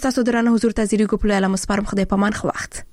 تاسو درنه حضور ته زیری ګپلو اله مسپارم خدای پامان خو وخت.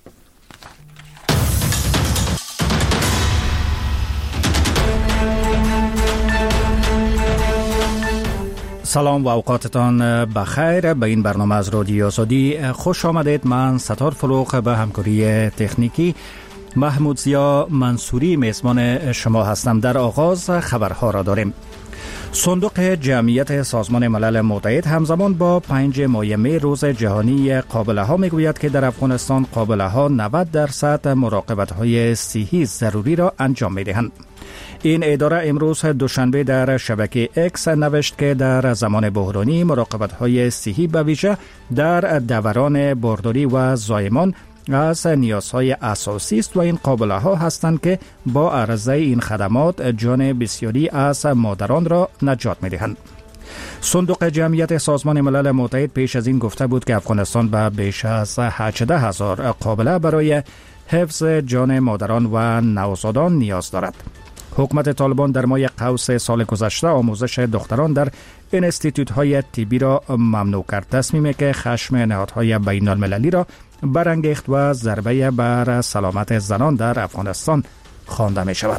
سلام و اوقاتتان بخیر. به این برنامه از رادیو آزادی خوش آمدید. من ستار فروغ به همکاری تکنیکی محمود زیا منصوری میزبان شما هستم. در آغاز خبرها را داریم. صندوق جمعیت سازمان ملل متحد همزمان با 5 می روز جهانی قابله ها میگوید که در افغانستان قابله ها 90% مراقبت های صحی ضروری را انجام میدهند. این اداره امروز دوشنبه در شبکه اکس نوشت که در زمان بحرانی مراقبت های صحی به ویژه در دوران بارداری و زایمان از نیازهای اساسی است و این قابله ها هستند که با عرضه این خدمات جان بسیاری از مادران را نجات می دهند. صندوق جمعیت سازمان ملل متحد پیش از این گفته بود که افغانستان به بیش از 18,000 قابله برای حفظ جان مادران و نوزادان نیاز دارد. حکومت طالبان در ماه قوس سال گذشته آموزش دختران در انستیتوت های طبی را ممنوع کرد، تصمیمی که خشم نهادهای بین المللی را برانگیخت و ضربه بر سلامت زنان در افغانستان خوانده می شود.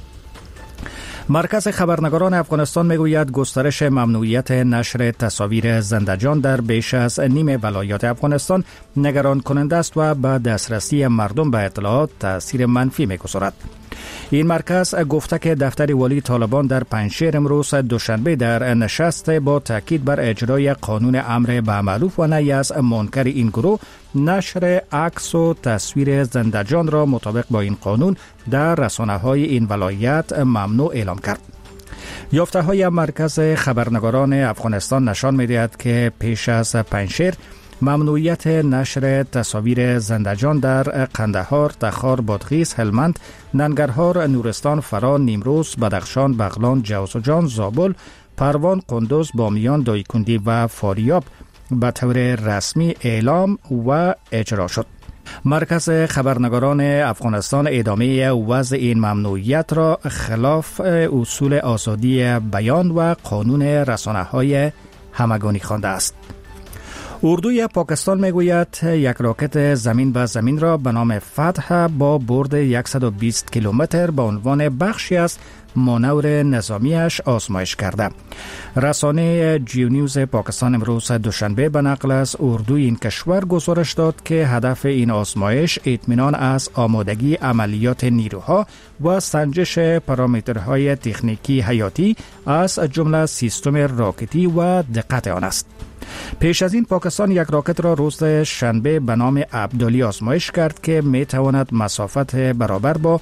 مرکز خبرنگاران افغانستان میگوید گسترش ممنوعیت نشر تصاویر زنده‌جان در بیش از نیم ولایات افغانستان نگران کننده است و به دسترسی مردم به اطلاعات تاثیر منفی می‌گذارد. این مرکز گفته که دفتر والی طالبان در پنجشیر امروز دوشنبه در نشست با تاکید بر اجرای قانون امر به معروف و نهی از منکر این گروه نشر عکس و تصویر زنده‌جان را مطابق با این قانون در رسانه‌های این ولایت ممنوع اعلام کرد. یافته‌های مرکز خبرنگاران افغانستان نشان می‌دهد که پیش از پنجشیر ممنوعیت نشر تصاویر زنده‌جان در قندهار، تخار، بادغیس، هلمند، ننگرهار، نورستان، فرا، نیمروز، بدخشان، بغلان، جوزجان، زابل، پروان، قندوز، بامیان، دایکنډي و فاریاب به طور رسمی اعلام و اجرا شد. مرکز خبرنگاران افغانستان ادامه وضع این ممنوعیت را خلاف اصول آزادی بیان و قانون رسانه‌های همگانی خوانده است. اردوی پاکستان میگوید یک راکت زمین به زمین را به نام فتح با برد 120 کیلومتر به عنوان بخشی از مانور نظامیش آزمایش کرده. رسانه جیو نیوز پاکستان امروز دوشنبه به نقل از اردوی این کشور گزارش داد که هدف این آزمایش اطمینان از آمادگی عملیات نیروها و سنجش پارامترهای تکنیکی حیاتی از جمله سیستم راکتی و دقت آن است. پیش از این پاکستان یک راکت را روز شنبه به نام عبدالی آزمایش کرد که می تواند مسافت برابر با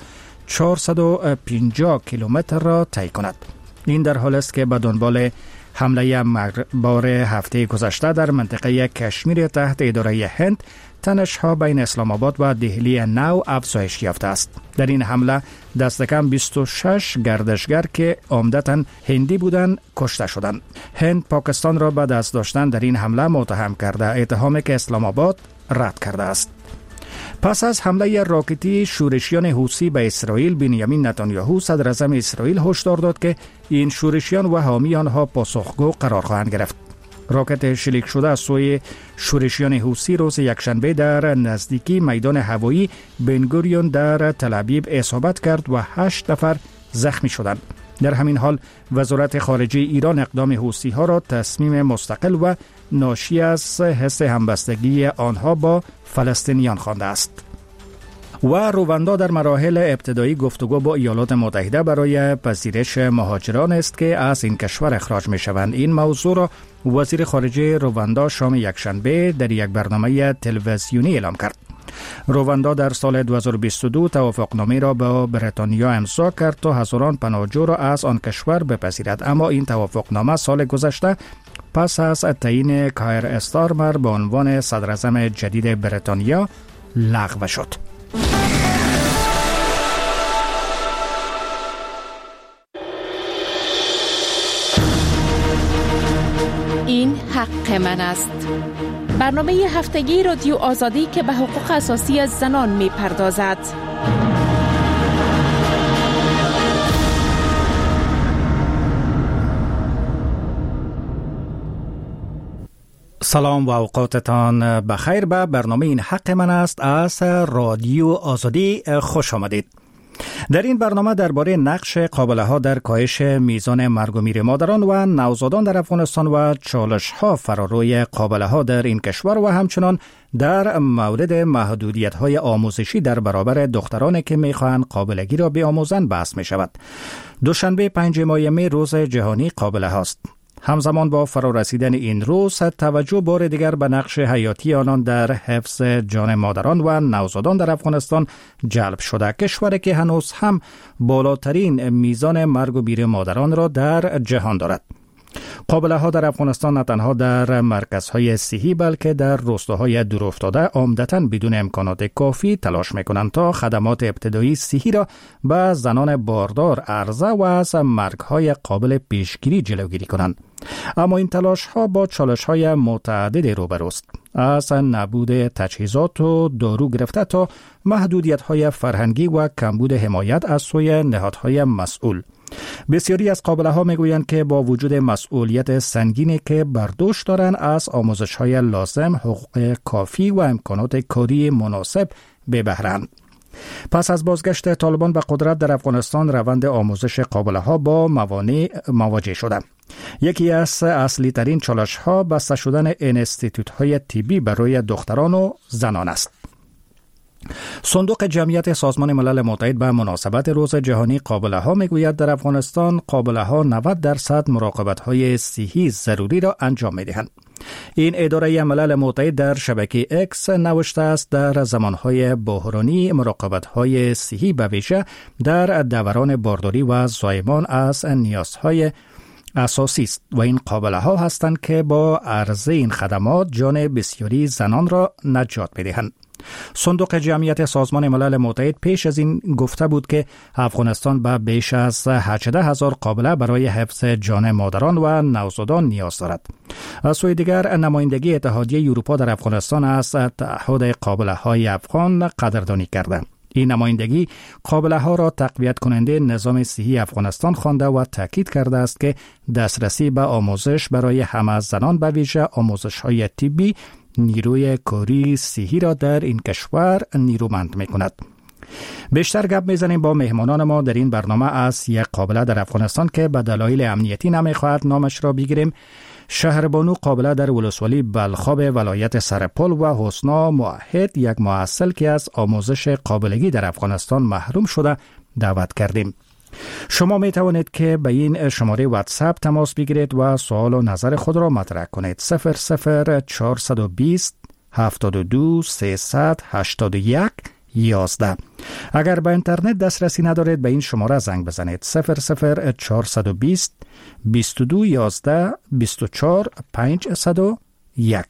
450 کیلومتر را طی کند. این در حال است که به دنبال حمله مربار هفته گذشته در منطقه کشمیر تحت اداره هند تنش‌ها بین اسلام آباد و دهلی نو افزایش یافته است. در این حمله دست کم 26 گردشگر که عمدتاً هندی بودند کشته شدند. هند پاکستان را به دست داشتن در این حمله متهم کرده، اتهامی که اسلام آباد رد کرده است. پس از حمله راکتی شورشیان حوثی به اسرائیل، بنیامین نتانیاهو صدر اعظم اسرائیل هشدار داد که این شورشیان و حامی آنها پاسخگو قرار خواهند گرفت. راکت شلیک شده از سوی شورشیان حوثی روز یکشنبه در نزدیکی میدان هوایی بنگوریون در تل‌آبیب اصابت کرد و 8 نفر زخمی شدند. در همین حال وزارت خارجه ایران اقدام حوثی ها را تصمیم مستقل و ناشی از حس همبستگی آنها با فلسطینیان خوانده است. و رواندا در مراحل ابتدایی گفتگو با ایالات متحده برای پذیرش مهاجران است که از این کشور اخراج می شوند. این موضوع را وزیر خارجه رواندا شام یکشنبه در یک برنامه تلویزیونی اعلام کرد. رواندا در سال 2022 توافقنامه را با بریتانیا امضا کرد تا هزاران پناهجو را از آن کشور بپذیرد، اما این توافقنامه سال گذشته پس از تعیین کایر استارمر به عنوان صدر اعظم جدید بریتانیا لغو شد. این حق من است. برنامه هفتگی رادیو آزادی که به حقوق اساسی زنان می پردازد. سلام و اوقاتتان بخیر. به برنامه این حق من است از رادیو آزادی خوش آمدید. در این برنامه درباره نقش قابله ها در کاهش میزان مرگ و میر مادران و نوزادان در افغانستان و چالش ها فراروی قابله ها در این کشور و همچنان در مورد محدودیت های آموزشی در برابر دخترانی که میخواهند قابلگی را بیاموزند بحث می شود. دوشنبه 5 ماه می روز جهانی قابله هاست. همزمان با فرارسیدن این روز توجه بار دیگر به نقش حیاتی آنان در حفظ جان مادران و نوزادان در افغانستان جلب شده. کشوری که هنوز هم بالاترین میزان مرگ و میر مادران را در جهان دارد. قابله ها در افغانستان نه تنها در مرکزهای صحی بلکه در روستاهای دورافتاده عمدتاً بدون امکانات کافی تلاش میکنند تا خدمات ابتدایی صحی را به زنان باردار عرضه و از مرگ‌های قابل پیشگیری جلوگیری کنند. اما این تلاش ها با چالش های متعدد روبروست، از نبود تجهیزات و دارو گرفته تا محدودیت های فرهنگی و کمبود حمایت از سوی نهادهای مسئول. بسیاری از قابله ها میگویند که با وجود مسئولیت سنگینی که بر دوش دارند از آموزش های لازم، حقوق کافی و امکانات کاری مناسب بی بهره‌اند. پس از بازگشت طالبان به قدرت در افغانستان روند آموزش قابله ها با موانع مواجه شده. یکی از اصلی ترین چالش ها بسته شدن انستیتوت های طبی برای دختران و زنان است. صندوق جمعیت سازمان ملل متحد به مناسبت روز جهانی قابله ها میگوید در افغانستان قابله ها 90% مراقبت های صحی ضروری را انجام میدهند. این اداره ملل متحد در شبکه اکس نوشته است در زمانهای بحرانی مراقبت های صحی به ویژه در دوران بارداری و زایمان از نیازهای اساسی است و این قابله ها هستند که با عرضه این خدمات جان بسیاری زنان را نجات میدهند. صندوق جمعیت سازمان ملل متحد پیش از این گفته بود که افغانستان به بیش از 18,000 قابله برای حفظ جان مادران و نوزادان نیاز دارد. از سوی دیگر نمایندگی اتحادیه اروپا در افغانستان از تعهد قابله های افغان قدردانی کرده. این نمایندگی قابله ها را تقویت کننده نظام صحی افغانستان خوانده و تاکید کرده است که دسترسی به آموزش برای همه زنان به ویژه آموزش های طبی نیروی کاری صحی را در این کشور نیرومند می کند. بیشتر گپ میزنیم با مهمانان ما در این برنامه از یک قابله در افغانستان که به دلایل امنیتی نمیخواهد نامش را بگیریم. شهربانو قابله در ولسوالی بلخاب ولایت سرپل و حسنا موحد، یک محصل که از آموزش قابلگی در افغانستان محروم شده، دعوت کردیم. شما می توانید که به این شماره واتساپ تماس بگیرید و سوال و نظر خود را مطرح کنید. 00420 72 381 11. اگر به اینترنت دسترسی ندارید به این شماره زنگ بزنید. 00420 22 11 24 501.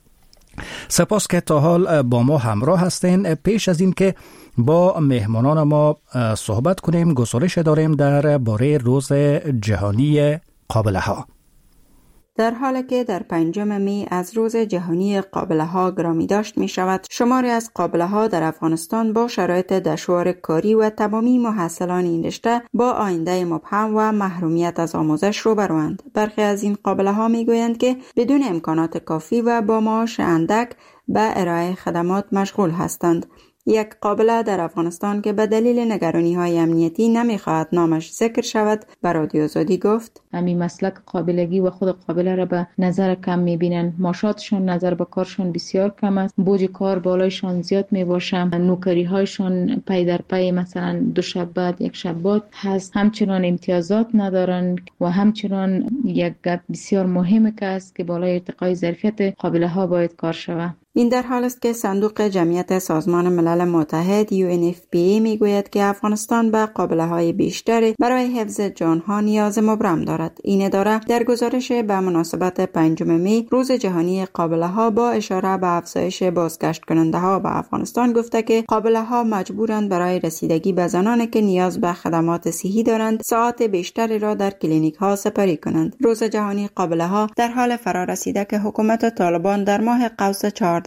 سپاس که تا حال با ما همراه هستین. پیش از این که با مهمانان ما صحبت کنیم گزارش داریم در باره روز جهانی قابله ها. در حالی که در 5 می از روز جهانی قابله ها گرامی داشت می شود، شماری از قابله ها در افغانستان با شرایط دشوار کاری و تمامی محصلان این رشته با آینده مبهم و محرومیت از آموزش روبروند. برخی از این قابله ها می گویند که بدون امکانات کافی و با معاش اندک به ارائه خدمات مشغول هستند. یک قابله در افغانستان که به دلیل نگرانی‌های امنیتی نمی‌خواهد نامش ذکر شود به رادیو آزادی گفت: همین مسلک قابلگی و خود قابله را به نظر کم می‌بینند. معاشاتشان نظر به کارشان بسیار کم است. بوج کار بالایشان زیاد می‌باشد. نوکری‌هایشان پی در پی مثلا 2 شب بعد 1 شب بعد هست. همچنان امتیازات ندارند و همچنان یک گپ بسیار مهمه که است که بالای ارتقای ظرفیت قابله‌ها باید کار شود. این در حال است که صندوق جمعیت سازمان ملل متحد UNFPA میگوید که افغانستان به قابله‌های بیشتری برای حفظ جانها نیاز مبرم دارد. این اداره در گزارش به مناسبت 5 می روز جهانی قابله‌ها با اشاره به افزایش بازگشت کننده‌ها به افغانستان گفته که قابله‌ها مجبورند برای رسیدگی به زنانی که نیاز به خدمات صحی دارند ساعات بیشتری را در کلینیک‌ها سپری کنند. روز جهانی قابله‌ها در حال فرارسیده که حکومت طالبان در ماه قوس 14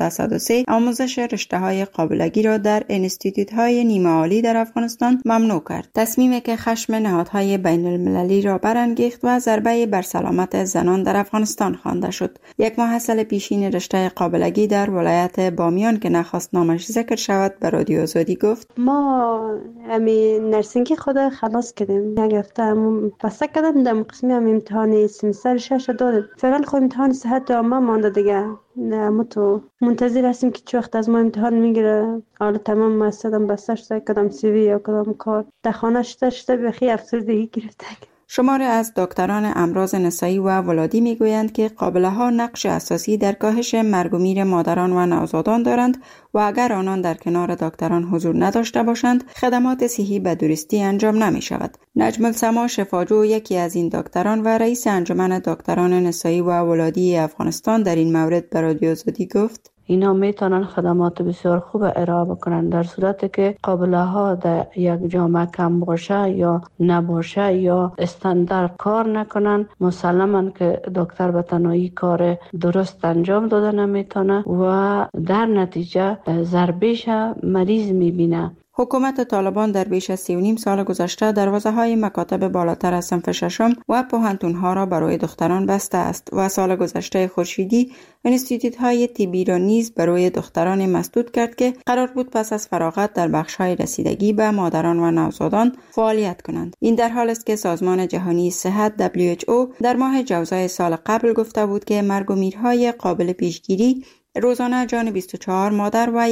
1903 آموزش رشته‌های قابلگی را در انستیتوت‌های نیمه عالی در افغانستان ممنوع کرد. تصمیمی که خشم نهادهای بین المللی را برانگیخت و ضربه بر سلامت زنان در افغانستان خوانده شد. یک محصل پیشین رشته قابلگی در ولایت بامیان که نخواست نامش ذکر شود به رادیو آزادی گفت: ما امی نرسینگی خود خلاص کردیم. یک هفته پس کردم در قسمی امتحان سمستر 6 دادم. فعلا خود امتحان صحت عامه مانده دیگه. ما تو منتظر هستیم که چه وقت از ما امتحان میگیره. حالا تمام مستدم بستش کدام سی وی یا کدام کار در خانه شده بخی افسردگی گرفته. شماری از دکتران امراض نسایی و ولادی میگویند که قابله‌ها نقش اساسی در کاهش مرگ و میر مادران و نوزادان دارند و اگر آنان در کنار دکتران حضور نداشته باشند خدمات صحی به درستی انجام نمی شود. نجم السما شفاجو یکی از این دکتران و رئیس انجمن دکتران نسایی و ولادی افغانستان در این مورد به رادیو آزادی گفت: اینا میتونن خدمات بسیار خوب ارائه بکنن در صورتی که قابله ها در یک جامعه کم باشه یا نباشه یا استاندارد کار نکنن، مسلماً که دکتر به تنهایی کار درست انجام داده نمیتونه و در نتیجه ضربهش مریض میبینه. حکومت طالبان در بیش از 3.5 سال گذشته دروازه‌های مکاتب بالاتر از صنف ششم و پوهنتون‌ها را برای دختران بسته است و سال گذشته خورشیدی انستیتوت‌های طبی را نیز برای دختران مسدود کرد که قرار بود پس از فراغت در بخش‌های رسیدگی به مادران و نوزادان فعالیت کنند. این در حالی است که سازمان جهانی صحت WHO در ماه جوزای سال قبل گفته بود که مرگ و میرهای قابل پیشگیری روزانه جان 24 مادر و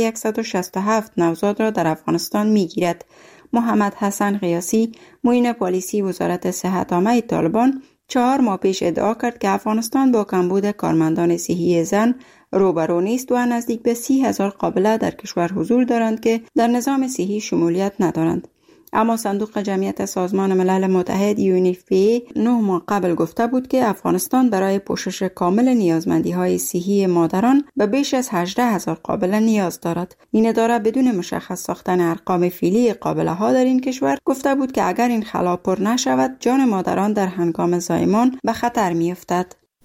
167 نوزاد را در افغانستان می‌گیرد. محمد حسن قیاسی، معین پالیسی وزارت صحت عامه طالبان 4 ماه پیش ادعا کرد که افغانستان با کمبود کارمندان صحی زن روبرو نیست و نزدیک به 30,000 قابله در کشور حضور دارند که در نظام صحی شمولیت ندارند. اما صندوق جمعیت سازمان ملل متحد یونیفی 9 ماه قبل گفته بود که افغانستان برای پوشش کامل نیازمندی‌های صحی مادران به بیش از 18,000 قابله نیاز دارد. این اداره بدون مشخص ساختن ارقام فعلی قابله‌ها در این کشور گفته بود که اگر این خلا پر نشود جان مادران در هنگام زایمان به خطر می‌افتد.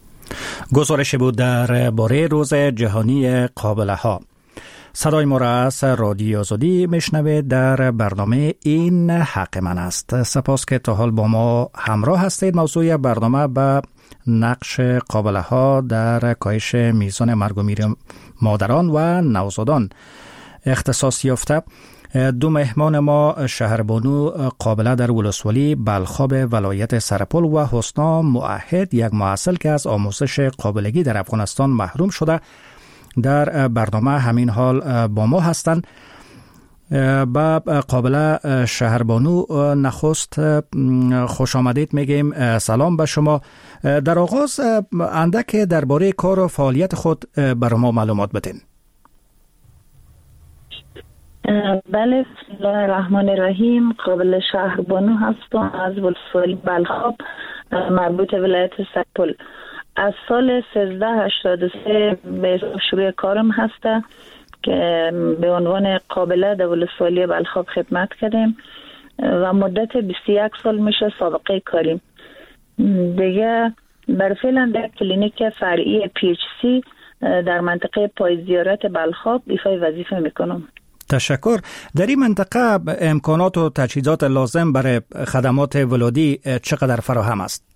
گزارش بود درباره روز جهانی قابله‌ها. صدای ما را از رادیو آزادی میشنوید در برنامه این حق من است. سپاس که تا حال با ما همراه هستید. موضوع برنامه به نقش قابله ها در کاهش میزان مرگ و میر مادران و نوزادان اختصاص یافته. 2 مهمان ما شهربانو قابله در ولسوالی بلخاب ولایت سرپل و حسنا موحد، یک محصل که از آموزش قابلگی در افغانستان محروم شده، در برنامه همین حال با ما هستند. با قابله شهربانو نخست خوش آمدید میگیم. سلام به شما. در آغاز اندک درباره کار و فعالیت خود برای ما معلومات بدین. بله، بسم الله الرحمن الرحیم. قابله شهربانو هستم از ولسوالی بلخاب مربوط ولایت سرپل. از سال 1383 به شروع کارم هسته که به عنوان قابله در ولسوالی بلخاب خدمت کردیم و مدت 21 سال میشه سابقه کاریم. دیگه بر فعلا در کلینیک فرعی PHC در منطقه پای زیارت بلخاب ایفای وظیفه میکنم. تشکر. در این منطقه امکانات و تجهیزات لازم برای خدمات ولادی چقدر فراهم است؟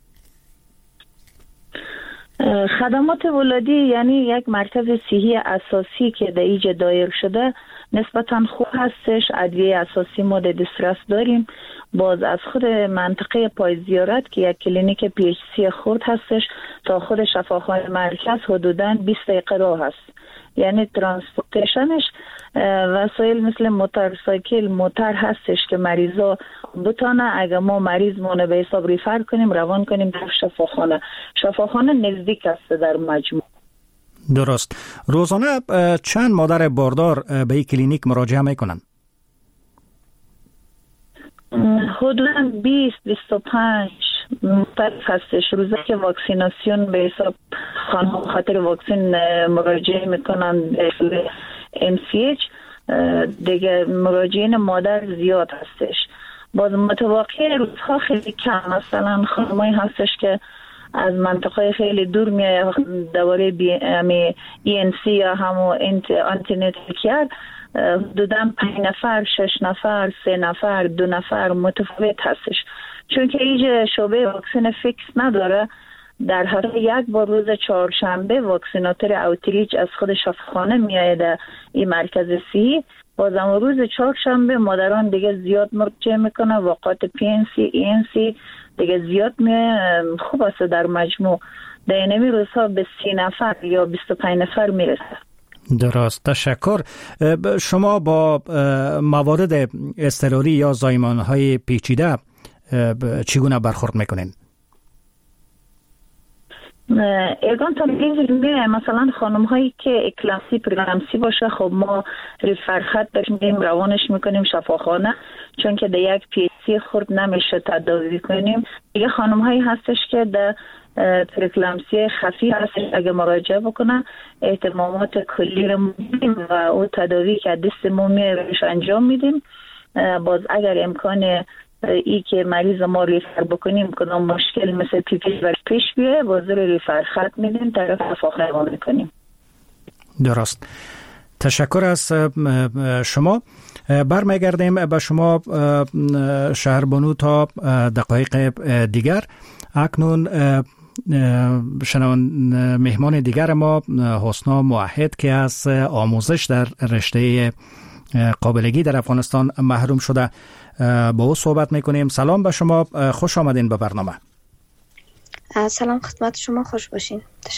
خدمات ولادی یعنی یک مرکز صحی اساسی که در اینجا دایر شده نسبتاً خوب هستش. ادویه اساسی ما در دسترس داریم. باز از خود منطقه پای زیارت که یک کلینیک PHC خرد هستش تا خود شفاخانه مرکز حدوداً 20 دقیقه راه هست. یعنی ترانسپورتیشنش وسایل مثل موتورسایکل، موتر هستش که مریضا بتانه اگر ما مریض مونه به حساب ریفر کنیم روان کنیم در شفاخانه نزدیک است در مجموع. درست. روزانه چند مادر باردار به این کلینیک مراجعه میکنن؟ حدوداً 20-25 مختلف هستش. روزه که واکسیناسیون به حساب خانم خاطر واکسین مراجعه میکنن MCH، دیگه مراجعین مادر زیاد هستش. باز متوقع روزها خیلی کم. مثلا خانمایی هستش که از منطقه خیلی دور میاد دوره ENC یا همون آنتیناتال کیر حدوداً 5 نفر 6 نفر 3 نفر 2 نفر متفاوت هستش. چون که اینجا شعبه واکسن فیکس نداره، در هفته یک بار روز چهارشنبه واکسیناتور اوتریچ از خود شفاخانه میاد این مرکز صحی. بازم روز چهارشنبه مادران دیگه زیاد مراجعه میکنه، وقات PNC ENC دیگه زیاد خوب است. در مجموع در اینمی روزها به 30 نفر یا 25 نفر میرسه. درست، تشکر. شما با موارد اضطراری یا زایمان‌های پیچیده چگونه برخورد میکنین؟ ایگان تا میگه مثلا خانم هایی که اکلامسی پرگلامسی باشه، خب ما ریفر خط بهش میگیم، روانش میکنیم شفاخانه، چون که در یک PHC خورد نمیشه تداوی کنیم. دیگه خانم هایی هستش که در پرگلامسی خفی هستش، اگه مراجعه بکنه اهتمامات کلی رو میدیم و او تداوی که دست مومی روش انجام میدیم. باز اگر امکان ای که مریض ما ریفر بکنیم کدام مشکل مثل پیپی پیش بیه، باز رو ریفر خط میدیم، طرف شفاخانه میکنیم. درست، تشکر از شما. برمیگردیم به شما شهربانو تا دقایق دیگر. اکنون مهمان دیگر ما حسنا موحد که از آموزش در رشته قابلگی در افغانستان محروم شده، با او صحبت میکنیم. سلام به شما، خوش آمدین به برنامه. سلام خدمت شما، خوش باشین.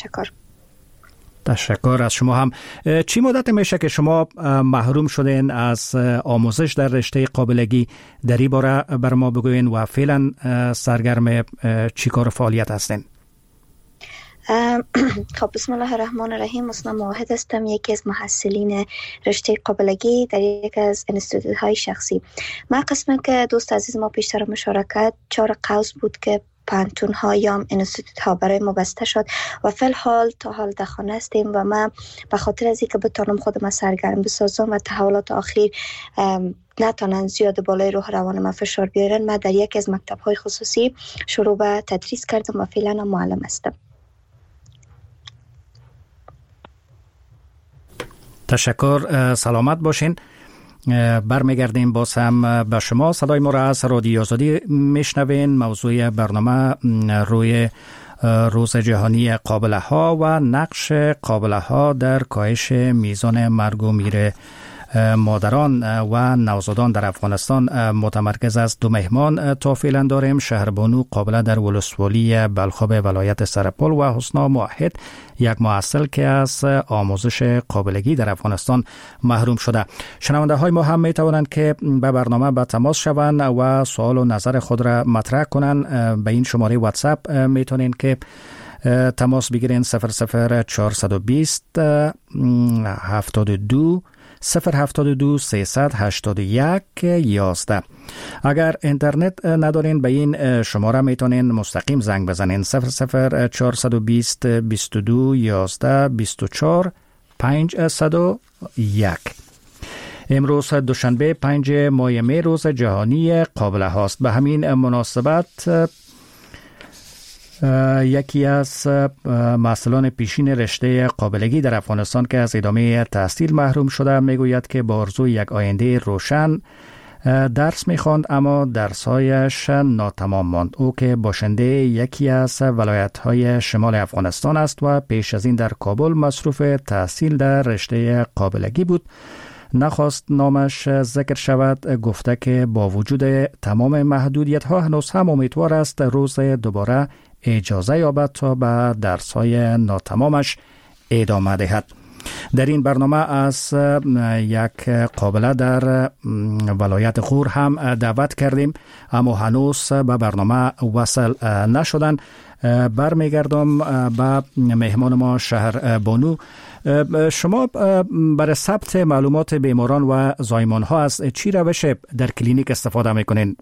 تشکر از شما هم. چی مدت میشه که شما محروم شدین از آموزش در رشته قابلگی؟ در این باره بر ما بگوین و فعلا سرگرم چی کار فعالیت هستین؟ خب بسم الله الرحمن الرحیم. حسنا موحد هستم، یکی از محصلین رشته قابلگی در یک از انستیتوت های شخصی. من قسمی که دوست عزیز ما پیشتر مشارکت 4 قوس بود که پانتون ها یا انستیتوت ها برای ما بسته شد و فی الحال تا حال در خانه هستیم و من به خاطر از اینکه بتونم خودم سرگرم بسازم و تحولات اخیر نتونن زیاد بالای روح روان ما فشار بیارن، من در یک از مکتب های خصوصی شروع به تدریس کردم و فعلا معلم هستم. تشکر، سلامت باشین. برمیگردیم باز هم به شما. صدای ما را از رادیو آزادی میشنوین. موضوع برنامه روی روز جهانی قابله ها و نقش قابله ها در کاهش میزان مرگ و میر مادران و نوزادان در افغانستان متمرکز است. 2 مهمان تا فعلا داریم. شهربانو قابله در ولسوالی بلخاب ولایت سرپل و حسنا موحد، یک محصل که از آموزش قابلگی در افغانستان محروم شده. شنونده های ما هم می توانند که به برنامه به تماس شوند و سوال و نظر خود را مطرح کنند. به این شماره واتساپ می توانید که تماس بگیرین 00420 72 072 381 11. اگر اینترنت ندارین به این شماره میتونین مستقیم زنگ بزنین 00420 22 11 24 501. امروز دوشنبه 5 ماه می روز جهانی قابله هاست. به همین مناسبت یکی از محصلان پیشین رشته قابلگی در افغانستان که از ادامه تحصیل محروم شده میگوید که با آرزوی یک آینده روشن درس میخواند، اما درسهایش ناتمام ماند. او که باشنده یکی از ولایت‌های شمال افغانستان است و پیش از این در کابل مصروف تحصیل در رشته قابلگی بود، نخواست نامش ذکر شود. گفته که با وجود تمام محدودیت‌ها هنوز هم امیدوار است روز دوباره اجازه یابد تا به درس‌های ناتمامش ادامه دهد. در این برنامه از یک قابله در ولایت غور هم دعوت کردیم، اما هنوز به برنامه وصل نشدن. برمیگردم به مهمان ما شهربانو. شما برای ثبت معلومات بیماران و زایمان ها از چی روش در کلینیک استفاده میکنین؟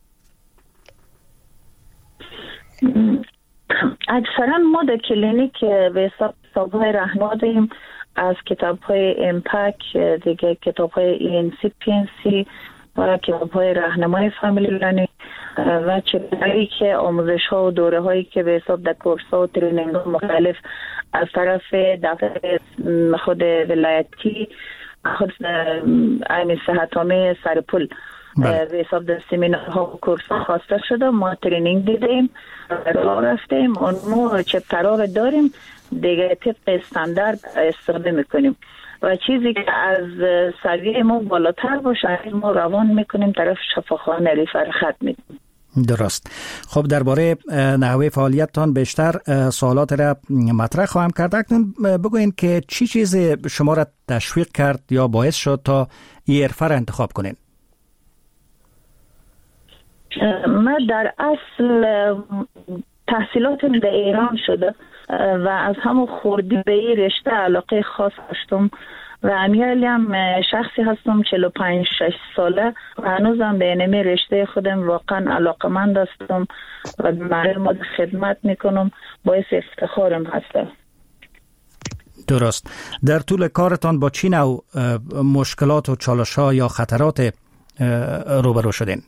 اکثرا ما در کلینیک به حساب های رهنا داریم، از کتاب های امپک، دیگه کتاب های ENC PNC، و کتاب‌های راهنمای فامیلی پلنینگ و چگونگی که آموزش‌ها و دوره‌هایی که به حساب در کورس‌ها و ترینینگ‌ها مختلف از طرف دفتر خود ولایتی خود این صحت عامه سرپل به حساب در سمینارها و کورس‌ها خواسته شده. ما ترینینگ دیدیم، راه رفتیم، اونمو چپترها رو داریم دیگه، طبق استاندارد استفاده میکنیم و چیزی که از سویه ما بالاتر باشه ما روان میکنیم طرف شفاخانه ریفر خط میکنیم. درست. خب درباره نحوه فعالیتتان بیشتر سوالات را مطرح خواهم کرد. اکنون بگوین که چی چیزی شما را تشویق کرد یا باعث شد تا این حرفه را انتخاب کنین؟ من در اصل تحصیلاتم در ایران شده و از همون خوردی به این رشته علاقه خاص داشتم و امیالی هم شخصی هستم 45-6 ساله و هنوزم به اینمی رشته خودم واقعا علاقمند هستم و مردم خدمت میکنم، باعث افتخارم هسته. درست. در طول کارتان با چی نوع مشکلات و چالش‌ها یا خطرات روبرو شدین؟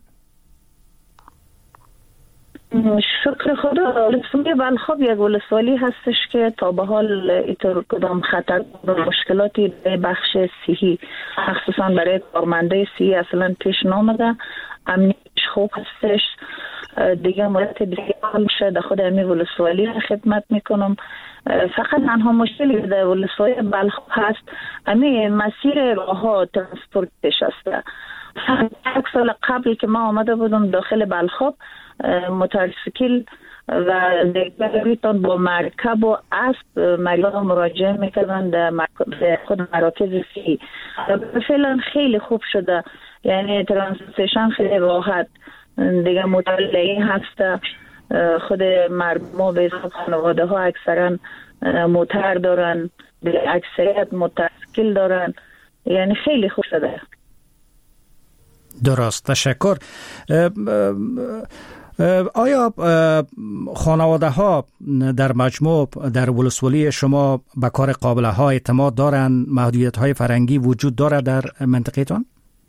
شکر خدا. ولسوالی بلخاب یک ولسوالی هستش که تا به حال اینطور کدام خطر و مشکلاتی به بخش صحی مخصوصا برای کارمنده صحی اصلا پیش نامده. امنیتش خوب هستش دیگه. مورد بسیار میشه در خود امی ولسوالی خدمت میکنم. فقط تنها مشکلی در ولسوالی بلخاب هست امی مسیر راه ها ترانسپورتش هسته. یک سال قبل که ما آمده بودم داخل بلخاب موتورسیکل و دیگریتان با مرکب و اسب مریضا مراجعه میکردن در خود مراکز صحی. فعلا خیلی خوب شده، یعنی ترانسپورتیشن خیلی راحت دیگه. مطالعه هست خود مردم به حساب خانواده ها اکثرا موتر دارن، اکثریت موتورسیکل دارن، یعنی خیلی خوب شده. درست. تشکر. آیا خانواده ها در مجموع در ولسوالی شما به کار قابله ها اعتماد دارند؟ محدودیت های فرهنگی وجود دارد در منطقه تان؟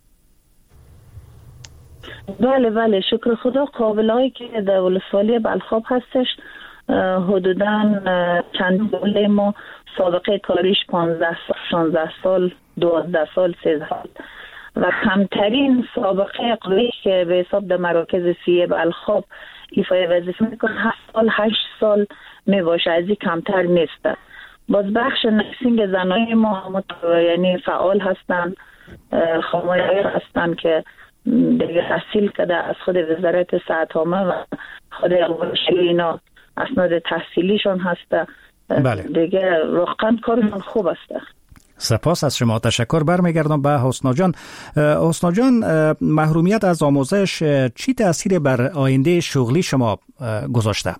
بله شکر خدا. قابله هایی که در ولسوالی بلخاب هستش حدوداً چند دوله ما سابقه کاریش 15 سال، 16 سال، 12 سال، 13 سال و کمترین سابقه قبلی که به حساب در مراکز صحی بلخاب ایفای وظیفه میکنه 7 سال 8 سال میباشه، از این کمتر نیست. باز بخش نرسینگ زنای ما یعنی فعال هستن، خانم‌های هستن که دیگه تحصیل کرده از خود وزارت صحت عامه و خود اینا اسناد تحصیلیشون هسته. بله. دیگه واقعا کارشون خوب هسته. سپاس از شما. تشکر. برمیگردم به حسنا جان. حسنا جان، محرومیت از آموزش چی تأثیر بر آینده شغلی شما گذاشته؟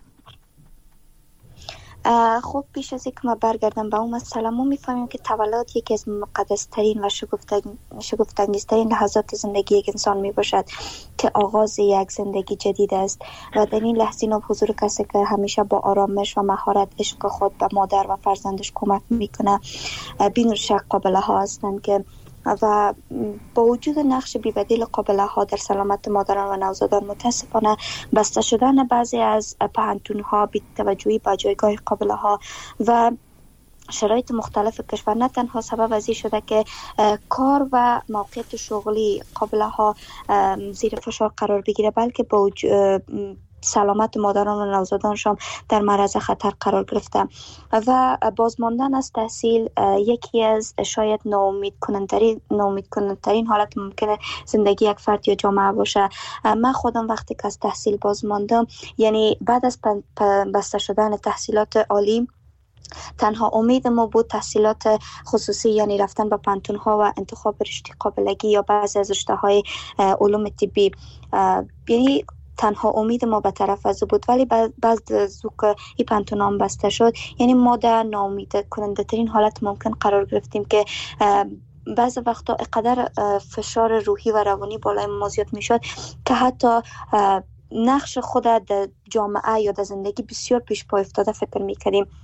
خب پیش از اینکه ما برگردم به اون مسئله، ما میفهمیم که تولد یکی از مقدس‌ترین و شگفت‌انگیزترین لحظات زندگی یک انسان میباشد که آغاز یک زندگی جدید است و در این لحظه ناب حضور کسی که همیشه با آرامش و مهارت عشق خود به مادر و فرزندش کمک میکنه بین شک قابله ها هستند که و با وجود نقش بی‌بدیل قابله ها در سلامت مادران و نوزادان متاسفانه بسته شدن بعضی از پهنتون ها، بی توجهی به جایگاه قابله ها و شرایط مختلف کشور نه تنها سبب از این شده که کار و موقعیت شغلی قابله ها زیر فشار قرار بگیره، بلکه با سلامت مادران و نوزادانشان در معرض خطر قرار گرفته و بازماندن از تحصیل یکی از شاید ناامید کنندترین حالت ممکنه زندگی یک فرد یا جامعه باشه. من خودم وقتی که از تحصیل بازماندم، یعنی بعد از بسته شدن تحصیلات عالی، تنها امید ما بود تحصیلات خصوصی، یعنی رفتن به پانتون ها و انتخاب رشته قابلگی یا بعضی از رشته های علوم طبی، یعنی تنها امید ما به طرف از بود. ولی بعد از که این پانتونام بسته شد، یعنی ما در ناامید کننده ترین حالت ممکن قرار گرفتیم که بعض وقتا اقدر فشار روحی و روانی بالای ما زیاد می شد که حتی نقش خود در جامعه یا در زندگی بسیار پیش پا افتاده فکر می کردیم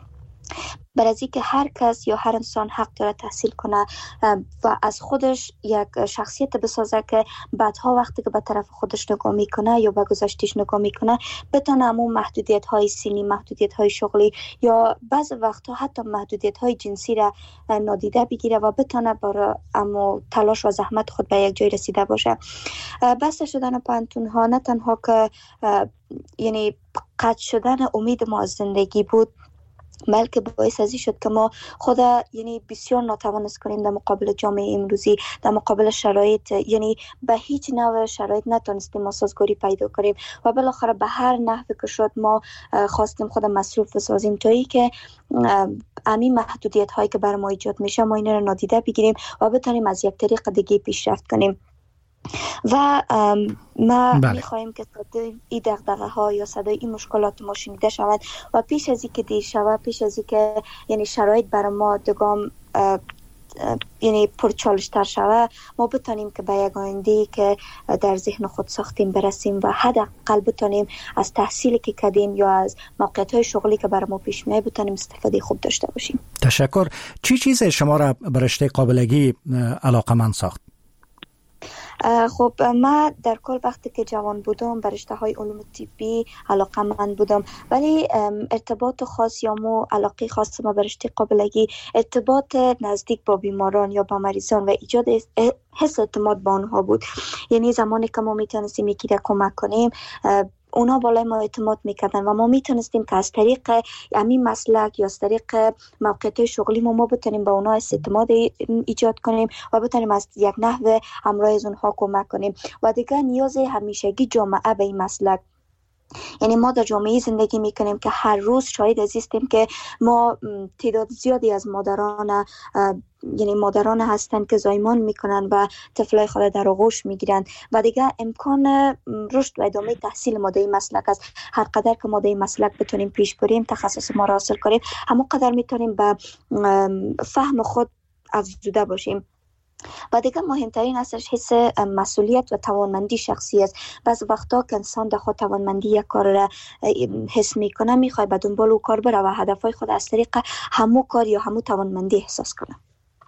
برای از اینکه هر کس یا هر انسان حق داره تحصیل کنه و از خودش یک شخصیت بسازه که بعدها وقتی که به طرف خودش نگاه میکنه یا به گذشتهش نگاه میکنه بتونه همون محدودیت های سنی، محدودیت های شغلی یا بعض وقتها حتی محدودیت های جنسی را نادیده بگیره و بتونه برای اما تلاش و زحمت خود به یک جای رسیده باشه. بسته شدن پانتون ها نه تنها که یعنی قطع شدن امید ما از زندگی بود، بلکه باعث ازی شد که ما خود یعنی بسیار ناتوانست کنیم در مقابل جامعه امروزی، در مقابل شرایط، یعنی به هیچ نوع شرایط نتونستیم ما سازگاری پیدا کنیم و بالاخره به هر نحوی که شد ما خواستیم خود مصروف بسازیم تا اینکه همین محدودیت هایی که بر ما ایجاد میشه ما اینا رو نادیده بگیریم و بتونیم از یک طریق دیگه پیشرفت کنیم. و ما میخواهیم که صدای این دغدغه ها یا صدای این مشکلات ما شنیده شود و پیش از اینکه دیر شود، پیش از اینکه یعنی شرایط برای ما دگام یعنی پرچالش تر شود، ما بتونیم که به یک آینده‌ای که در ذهن خود ساختیم برسیم و حداقل بتونیم از تحصیلی که کردیم یا از موقعیت‌های شغلی که برای ما پیش میاد بتونیم استفاده خوب داشته باشیم. تشکر. چی چیز شما را به رشته قابلگی علاقه‌مند ساخت؟ خب من در کل وقتی که جوان بودم به رشته‌های علوم طبی علاقه‌مند بودم، ولی ارتباط خاص یا علاقه خاص ما به رشته قابلگی ارتباط نزدیک با بیماران یا با مریضان و ایجاد حس اعتماد با آنها بود. یعنی زمانی که ما میتونستیم یکی را کمک کنیم اونا بالای ما اعتماد میکردن و ما میتونستیم که از طریق همین مسلک یا از طریق موقعیت شغلی ما بتونیم با اونا اعتماد ایجاد کنیم و بتونیم از یک نحو همراه از اونها کمک کنیم و دیگه نیاز همیشگی جامعه به این مسلک. یعنی ما در جامعه زندگی میکنیم که هر روز شاهد هستیم که ما تعداد زیادی از مادران هستند که زایمان میکنن و طفلای خود در آغوش میگیرن و دیگه امکان رشد و ادامه تحصیل ما در این مسلک است. هر قدر که ما در این مسلک بتونیم پیش بریم، تخصص ما را حاصل کنیم، همون قدر میتونیم به فهم خود افزوده باشیم. و دیگه مهمترین ازش حس مسئولیت و توانمندی شخصی است. بعض وقتا که انسان در خود توانمندی یک کار را حس میکنه، میخواد به دنبال او کار بره و هدفهای خود از طریق همو کار یا همو توانمندی احساس کنه.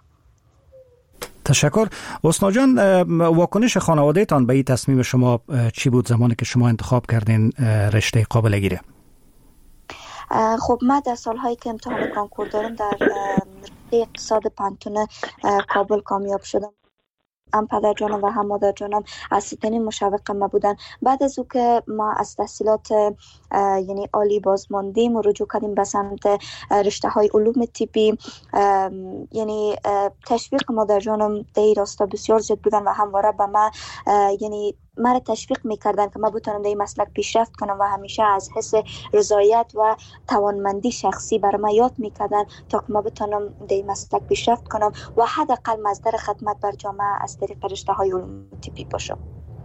تشکر. حسنا جان، واکنش خانواده تان به این تصمیم شما چی بود زمانی که شما انتخاب کردین رشته قابلگی را؟ خب من در سالهایی که امتحان کانکور دارم در اقتصاد پانتون کابل کامیاب شدم. هم پدر جانم و هم مادر جانم اصلی‌ترین مشوق ما بودن. بعد از او که ما از تحصیلات یعنی عالی بازماندیم و رجوع کردیم به سمت رشته های علوم طبی، یعنی تشویق مادر جانم در این راستا بسیار زیاد بودن و همواره به من یعنی مرا تشویق میکردن که ما بتونم در این مسلک پیشرفت کنم و همیشه از حس رضایت و توانمندی شخصی برای من یاد میکردن تا که ما بتونم در این مسلک پیشرفت کنم و حداقل مصدر خدمت بر جامعه از طریق رشته های علوم طبی باشم.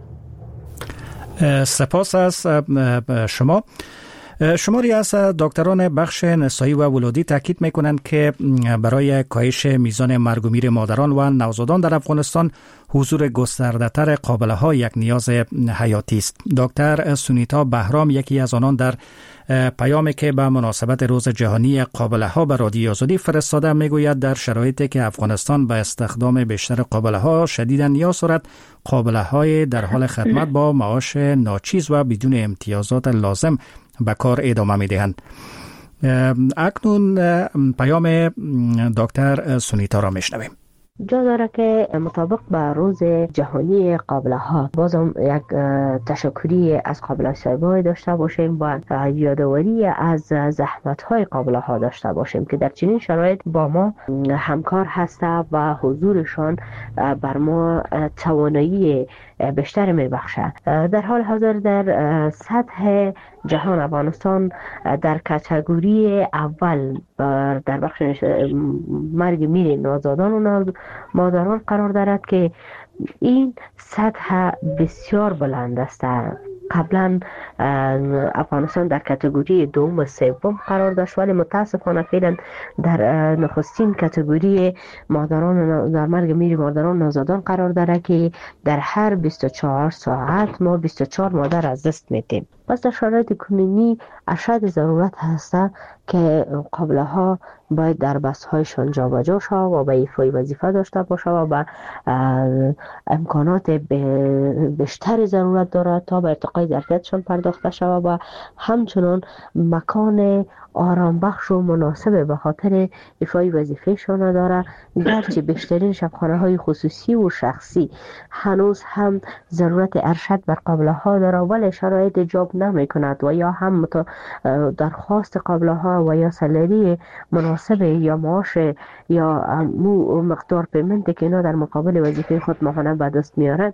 سپاس از شما. شماری از دکتران بخش نسایی و ولادی تاکید میکنند که برای کاهش میزان مرگ و میر مادران و نوزادان در افغانستان حضور گسترده‌تر قابله‌ها یک نیاز حیاتی است. دکتر سونیتا بهرام یکی از آنان در پیامی که به مناسبت روز جهانی قابله‌ها به رادیو آزادی فرستاده میگوید در شرایطی که افغانستان به استخدام بیشتر قابله‌ها شدیداً نیاز دارد، قابله‌های در حال خدمت با معاش ناچیز و بدون امتیازات لازم به کار ادامه می‌دهند. اکنون پیام دکتر سونیتا را میشنویم. جا داره که مطابق به روز جهانی قابله‌ها بازم یک تشکری از قابله صاحبای داشته باشیم و یادآوری از زحمت‌های قابله‌ها داشته باشیم که در چنین شرایط با ما همکار هسته و حضورشان بر ما توانایی بیشتر میبخشه. در حال حاضر در سطح جهان افغانستان در کاتگوری اول در بخش مرگ میر نوزادان و مادران قرار دارد که این سطح بسیار بلند است. قبلا افغانستان در کاتگوری دوم و سوم قرار داشت، ولی متاسفانه فعلا در نخستین کاتگوری مادران در مرگ میر مادران نوزادان قرار داره که در هر 24 ساعت ما 24 مادر از دست میدیم. پس در شرایط کنونی اشد ضرورت هست که قابله ها باید در بس هایشان جابجا شود و به ایفای وظیفه داشته باشه و به امکانات بیشتر ضرورت داره تا به ارتقای ظرفیتشان پرداخته شود و همچنان مکان آرام بخش و مناسب به خاطر ایفای وظیفهشان داره. گرچه بیشترین شبخانه های خصوصی و شخصی هنوز هم ضرورت ارشد بر قابله ها داره ولی شرایط جاب نمی کند و یا هم درخواست قابله ها و یا سالری مناسب یا معاش یا مقدار پیمنت که اینا در مقابل وظیفه خود ماهانه به دست میارن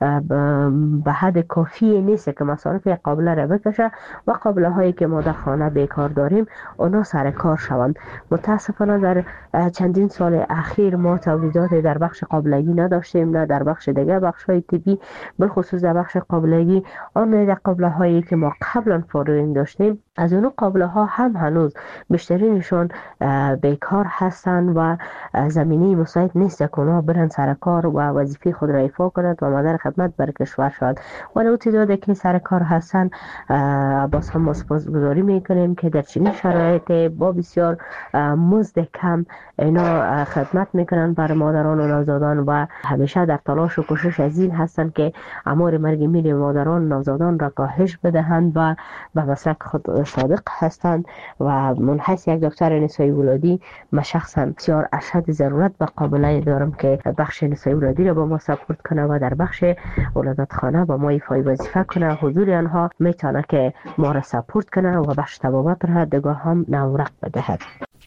به حد کافی نیست که مصارف قابله را بکشه و قابله هایی که ما در خانه بیکار داریم اونا سر کار شوند. متاسفانه در چندین سال اخیر ما تولیدات در بخش قابلگی نداشتیم، نه در بخش دیگه بخش های طبی، بالخصوص در بخش قابلگی آن در قابله هایی که ما قبلا فارغین داشتیم از اونو قابله ها هم هنوز بیشترینشون بیکار هستند و زمینه مساعد نیست که اونا برن سر کار و وظیفه خود را ایفا کند و مادر خدمت بر کشور شد. ولی او تعدادی که سر کار هستند باز هم سپاسگزاری میکنیم که در چنین شرایط با بسیار مزد کم اینا خدمت میکنن بر مادران و نوزادان و همیشه در تلاش و کوشش از این هستند که آمار مرگ میر مادران و نوزادان را کاهش بدهند و به مسلک خود صادق هستند و من حیث یک دکتر نسایی ولادی من شخصا بسیار اشد ضرورت به قابله دارم که بخش نسایی ولادی را با ما سپورت کنه و در بخش ولادت خانه با ما ایفای وظیفه کنه. حضور آنها میتونه که ما را سپورت کنه و بخش طبابت را دگاه هم نورق بدهد.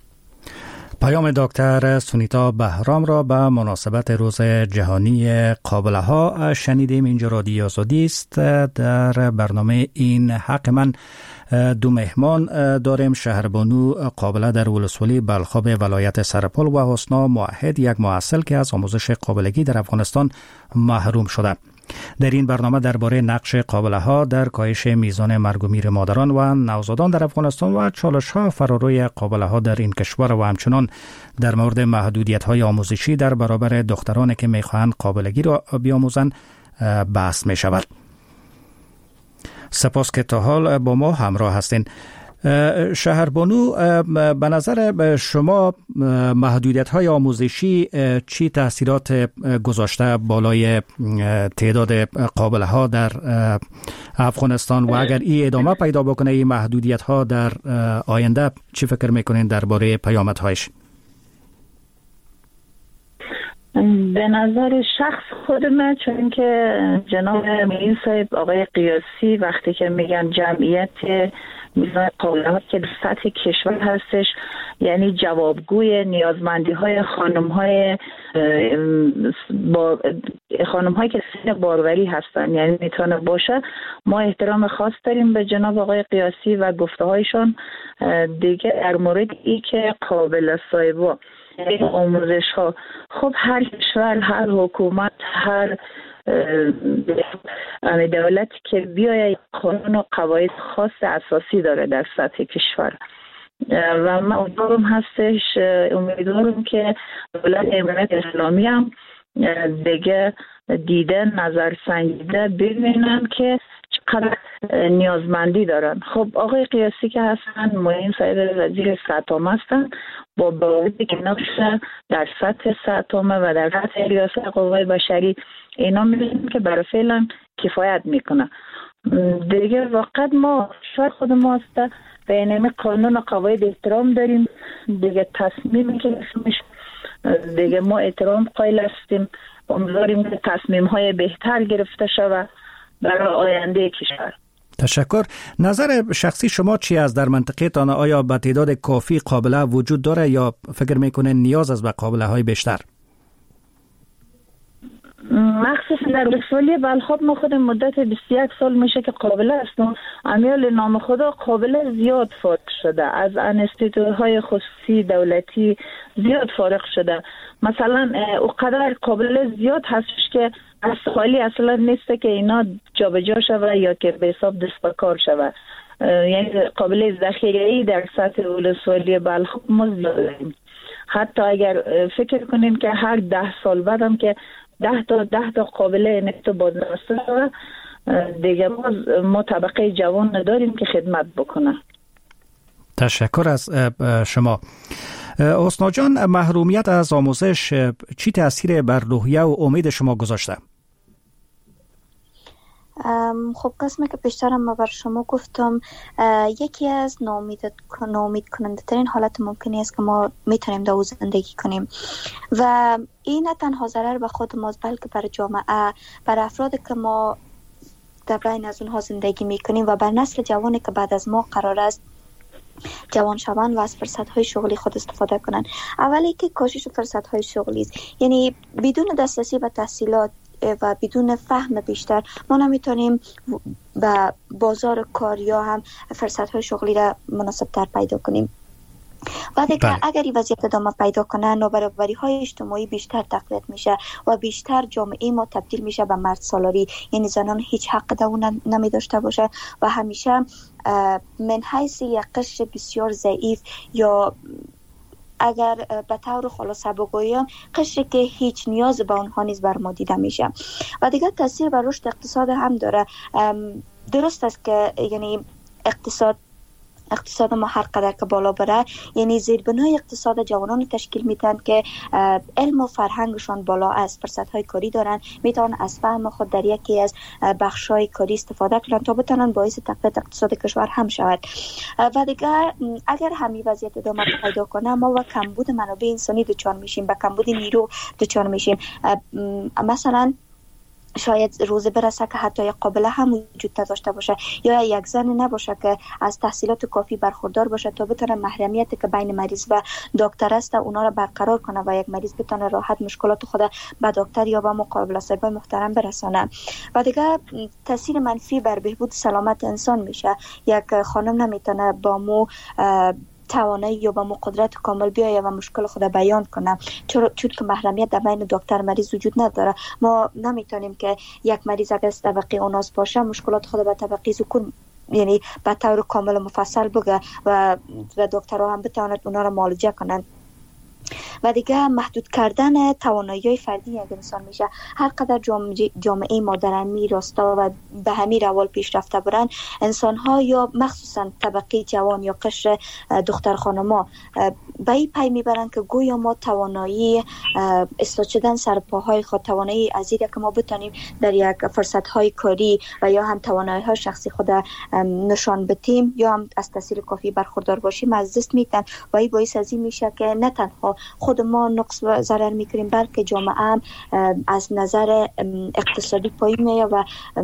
پیام دکتر سونیتا بهرام را به مناسبت روز جهانی قابله ها شنیدیم. اینجا رادیو آزادی است. در برنامه این حق من دو مهمان داریم. شهربانو قابله در ولسوالی بلخاب ولایت سرپل و حسنا موحد، یک محصل که از آموزش قابلگی در افغانستان محروم شده. در این برنامه درباره نقش قابله ها در کاهش میزان مرگ و میر مادران و نوزادان در افغانستان و چالش ها فراروی قابله ها در این کشور و همچنان در مورد محدودیت های آموزشی در برابر دخترانی که میخواهند قابلگی را بیاموزند بحث می شود. سپاس که تا حال با ما همراه هستین. شهربانو، به نظر شما محدودیت های آموزشی چی تاثیرات گذاشته بالای تعداد قابله ها در افغانستان و اگر این ادامه پیدا بکنه این محدودیت ها در آینده چی فکر میکنین درباره پیامدهایش؟ به نظر شخص خودم، چون که جناب معین صاحب آقای قیاسی وقتی که میگن جمعیت میزان قابله ها که در سطح کشور هستش، یعنی جوابگوی نیازمندی های خانم هایی که سن باروری هستن، یعنی میتونه باشه. ما احترام خاص داریم به جناب آقای قیاسی و گفته هایشان. دیگه در مورد ای که قابله صاحبا آموزش ها، خب هر کشور، هر حکومت، هر دولت که بیاید قانون و قواعد خاص اساسی داره در سطح کشور و من امیدوارم که دولت امارات اسلامی هم دیگه دیده نظر سنجیده ببینن که چقدر نیازمندی دارن. خب آقای قیاسی که هستن معین صاحب وزیر سطح هستن، با باوری که نقش در سطح سطح و در سطح ریاست قوای بشری اینا می‌بینیم که برای فعلا کفایت میکنه. دیگه واقعا ما شاید خود ما هسته به اینمی قانون و قواعد احترام داریم. دیگه تصمیمی که دیگه ما احترام قائل هستیم. امیدواریم که تصمیم‌های بهتر گرفته شود برای آینده کشور. تشکر. نظر شخصی شما چی است در منطقه تان؟ آیا به تعداد کافی قابله وجود داره یا فکر میکنه نیاز است به قابله های بیشتر؟ مخصوصا در ولسوالی بلخاب ما خود مدت 21 سال میشه که قابله هستم. امیال نام خدا قابله زیاد فارغ شده، از انستیتوهای خصوصی دولتی زیاد فارغ شده. مثلا اونقدر قابله زیاد هستش که از حالی اصلا نیست که اینا جابجا شوه یا که به حساب دست به کار شوه. یعنی قابله ذخیره‌ای در سطح ولسوالی بلخاب ما زیاد داریم. حتی اگر فکر کنیم که هر 10 سال بعدم که 10 تا قابله نفت بازنشسته شده، دیگه ما طبقه جوان نداریم که خدمت بکنه. تشکر از شما. حسنا جان، محرومیت از آموزش چی تأثیر بر روحیه و امید شما گذاشته؟ خب قسمی که پیشترم ما بر شما گفتم، یکی از ناامید کننده ترین حالت ممکنی است که ما میتونیم در زندگی کنیم و این نه تنها ضرر به خود ماست بلکه بر جامعه، بر افرادی که ما در بین از اونها زندگی میکنیم و بر نسل جوانی که بعد از ما قرار است جوان شوند و از فرصت‌های شغلی خود استفاده کنند. اولی که کاهش فرصت‌های شغلی است، یعنی بدون دسترسی به تحصیلات و بدون فهم بیشتر ما نمیتونیم به بازار کار یا هم فرصت‌های شغلی را مناسب‌تر پیدا کنیم. و دیگه اگر این وضعیت ادامه پیدا کنه، نابرابری‌های اجتماعی بیشتر تقویت میشه و بیشتر جامعه ما تبدیل میشه به مرد سالاری، یعنی زنان هیچ حق در اون نمی داشته باشه و همیشه من حیث یک قشر بسیار ضعیف یا اگر به طور خلاصه بگویم قشری که هیچ نیاز به اونها نیز بر ما دیده میشه. و دیگه تاثیر بر رشد اقتصاد هم داره. درست است که یعنی اقتصاد ما هر قدر که بالا بره، یعنی زیربنای اقتصاد جوانان تشکیل میدن که علم و فرهنگشان بالا است، فرصت‌های کاری دارن، میتونن از فهم خود در یکی از بخش‌های کاری استفاده کنن تا بتونن باعث تقویت اقتصاد کشور هم شود. و دیگه اگر همین وضعیت ادامه پیدا کنه، ما با کمبود منابع انسانی دچار میشیم، با کمبود نیرو دچار میشیم. مثلا شاید روز برسه که حتی یک قابله هم وجود نداشته باشه یا یک زن نباشه که از تحصیلات کافی برخوردار باشه تا بتونه محرمیتی که بین مریض و دکتر است اونا را برقرار کنه و یک مریض بتونه راحت مشکلات خود به دکتر یا به مقابله صاحب محترم برسانه. و دیگه تاثیر منفی بر بهبود سلامت انسان میشه. یک خانم نمیتونه با مو توانایی یا با قدرت کامل بیایه و مشکل خود بیان کنه، چون که محرمیت در بین دکتر مریض وجود نداره. ما نمیتونیم که یک مریض اگر از طبقه اوناس باشه مشکلات خود به طبقه ذکور یعنی به طور کامل مفصل بگه و دکترها هم بتواند اونا را معالجه کنند. و دیگه محدود کردن توانایی فردی یک انسان میشه. هر قدر جامعه ما در همین راستا و به همین روال پیش رفته برن، انسان ها یا مخصوصا طبقه جوان یا قشر دختر خانما به این پی میبرن که گویا ما توانایی استاد شدن سر پاهای خود، توانایی از این که ما بتونیم در یک فرصت های کاری و یا هم توانایی های شخصی خود نشان بدیم یا هم از تحصیل کافی برخوردار باشیم از دست میدن و این باعث از این میشه که نه تنها خود ما نقص و ضرر میکنیم بلکه جامعه هم از نظر اقتصادی پایین میه و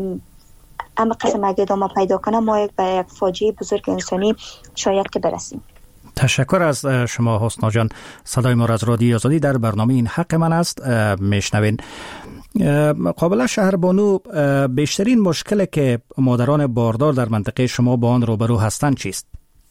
اما قسم اگه ادامه پیدا کنه ما به یک فاجعه بزرگ انسانی شاید که برسیم. تشکر از شما حسنا جان. صدای ما از رادیوی آزادی در برنامه این حق من است میشنوین. قابله شهربانو، بیشترین مشکلی که مادران باردار در منطقه شما با آن روبرو هستند چیست؟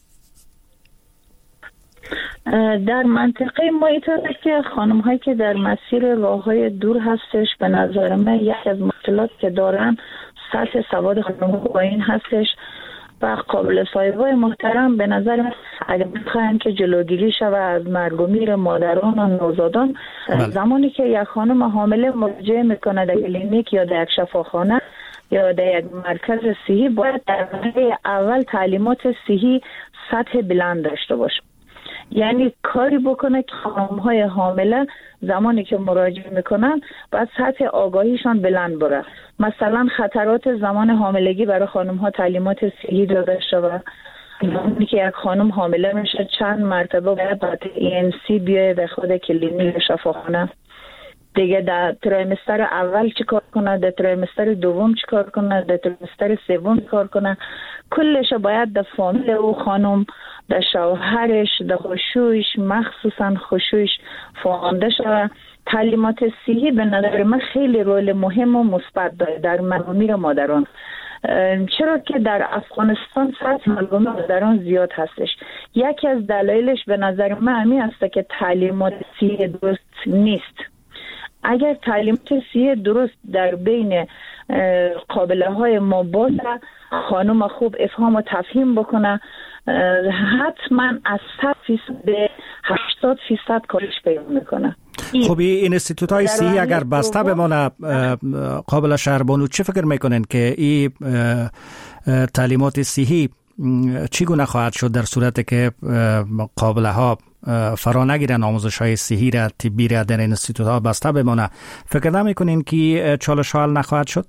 در منطقه ما اینطوره که خانم هایی که در مسیر راه های دور هستش، به نظر من یکی از مشکلات که دارن سطح سواد خانم ها با این هستش و قابل صاحبای محترم به نظر من اگر بخواهند که جلوگیری شود از مرگ و میر مادران و نوزادان، زمانی که یک خانم حامله مراجعه میکنه در کلینیک یا در یک شفاخانه یا در یک مرکز صحی، باید در اول تعلیمات صحی سطح بلند داشته باشه. یعنی کاری بکنه که خانم‌های حامله زمانی که مراجعه میکنن باید سطح آگاهیشان بلند بره. مثلا خطرات زمان حاملگی برای خانم‌ها تعلیمات صحی داده شود. زمانی که یک خانم حامله میشه چند مرتبه باید بعد EMC بیایه به خود کلینیک شفاخانه. دیگه در تریمستر اول چی کار کنه، در تریمستر دوم چی کار کنه، در تریمستر سوم چی کار کنه، کلش باید در فامیل او خانم، در شوهرش، در خشوعش، مخصوصا خشوعش فهمانده شود. تعلیمات صحی به نظر من خیلی رول مهم و مثبت داره در مرگ مادران، چرا که در افغانستان سطح مرگ مادران زیاد هستش. یکی از دلایلش به نظر من همین است که تعلیمات صحی درست نیست. اگر تعلیمات صحی درست در بین قابله های ما باشه، خانم خوب افهام و تفهیم بکنه، حتما از 100% به 80% کارش پیدا میکنه. خب این انستیتوت های صحی اگر بسته بمانه قابل شهربانو چه فکر میکنین که این تعلیمات صحی چگونه خواهد شد در صورتی که قابله ها فرا نگیرن آموزش های صحی را طبی را در انستیتوت ها بسته بمانه؟ فکر نمیکنین که چالش حل نخواهد شد؟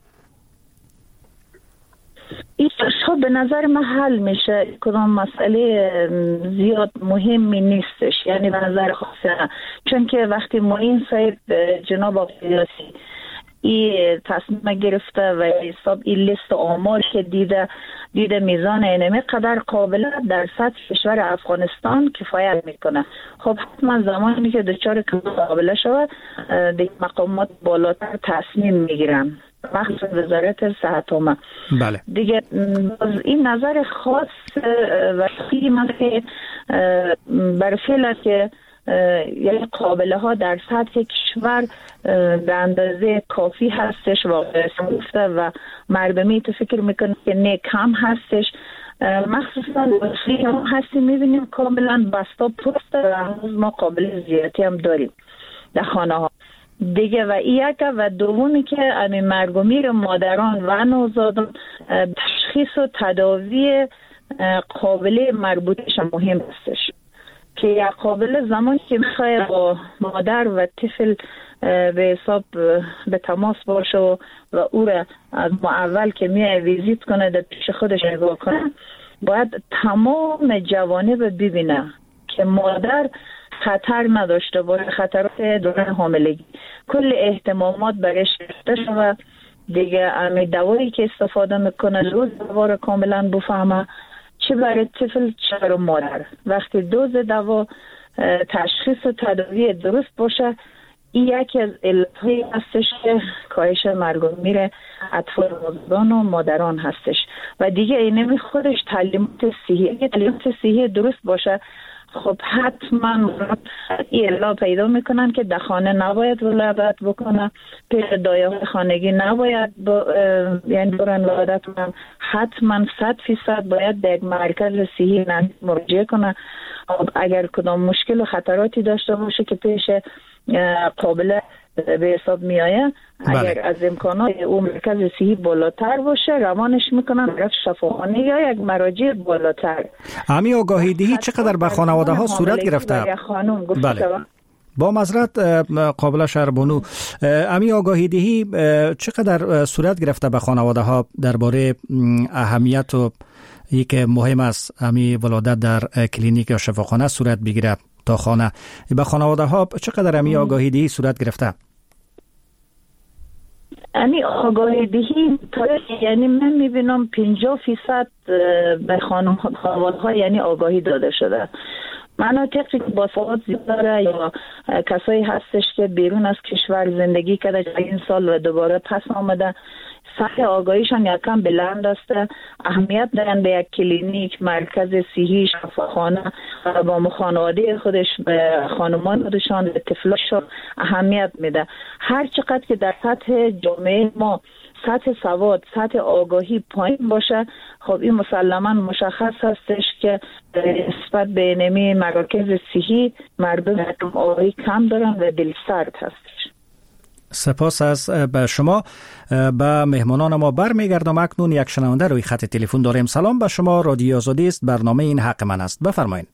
این چالش به نظر من حل میشه. کدام مسئله زیاد مهمی نیستش، یعنی به نظر خاصه، چون که وقتی معین صاحب جناب آقای این تصمیم گرفته و حساب این لیست آمار که دیده میزان اینمی قدر قابله در سطح کشور افغانستان کفایت میکنه. خب حتما زمانی که دچار قابله شود دیگه مقامات بالاتر تصمیم میگیرن، مخصوص وزارت صحت ما. بله. دیگه این نظر خاص و من که بر فعلا که یعنی قابله ها در سطح کشور به اندازه کافی هستش واقعا گفته و مردمی تو فکر میکنه که نه کم هستش، مخصوصا وقتی که ما هستیم میبینیم کاملا بستا پرسته و هنوز ما قابل زیادی هم داریم در خانه ها دیگه. و یک و دومی که همین مرگ و میر مادران و نوزادان تشخیص و تداوی قابله مربوطش مهم هستش که یک قابل زمانی که میخواه با مادر و طفل به حساب به تماس باشه و او را از اول که میای ویزیت کنه در پیش خودش نگاه کنه، باید تمام جوانب ببینه که مادر خطر نداشته باشه، خطرات دوران حاملگی کل احتمامات برش گرفته شود دیگه. امی دوایی که استفاده میکنه روز دوار کاملا بفهمه، چه برای طفل چه برای مادر. وقتی دوز دوا تشخیص و تداوی درست باشه، این یکی از علتهایی هستش که کاهش مرگ و میر اطفال نوزادان و مادران هستش. و دیگه اینمی خودش تعلیمات صحی، اگه تعلیمات صحی درست باشه خب حتما این الا پیدا میکنن که در خانه نباید ولادت بکنه، پیش دایه های خانگی نباید یعنی برن ولادت کنن، حتما 100% باید در یک مرکز صحی مراجعه کنه. اگر کدام مشکل و خطراتی داشته باشه که پیش قابل به حساب میایه، اگر از امکانات اون مرکز صحی بالاتر باشه روانش میکنن برای شفاخانه یا یک مراجع بالاتر. امی آگاهی دهی چقدر به خانواده ها صورت گرفته؟ بله. با معذرت قابل شهربانو، امی آگاهی دهی چقدر صورت گرفته به خانواده ها درباره اهمیت و یک مهم است امی ولادت در کلینیک یا شفاخانه صورت بگیره تا خانه؟ به خانواده ها چقدر امی آگاهی دهی صورت گرفته؟ امی آگاهی دهی یعنی من میبینم 50% به خانواده ها یعنی آگاهی داده شده. مناطقی که با سواد زیاد داره یا کسایی هستش که بیرون از کشور زندگی کرده این سال و دوباره پس آمده، سطح آگاهیشان یکم بلند است، اهمیت دارن به یک کلینیک، مرکز صحی، شفاخانه و با خانواده خودش به خانمان خودشان به طفلشان اهمیت میده. هر چقدر که در سطح جامعه ما سطح سواد، سطح آگاهی پایین باشه، خب این مسلما مشخص هستش که نسبت به اینمی مراکز صحی مردم آگاهی کم دارن و دلسرد هستش. سپاس از به شما. به مهمانان ما برمیگردم. اکنون یک شنونده روی خط تلفن داریم. سلام به شما، رادیو آزادی است، برنامه این حق من است، بفرمایید.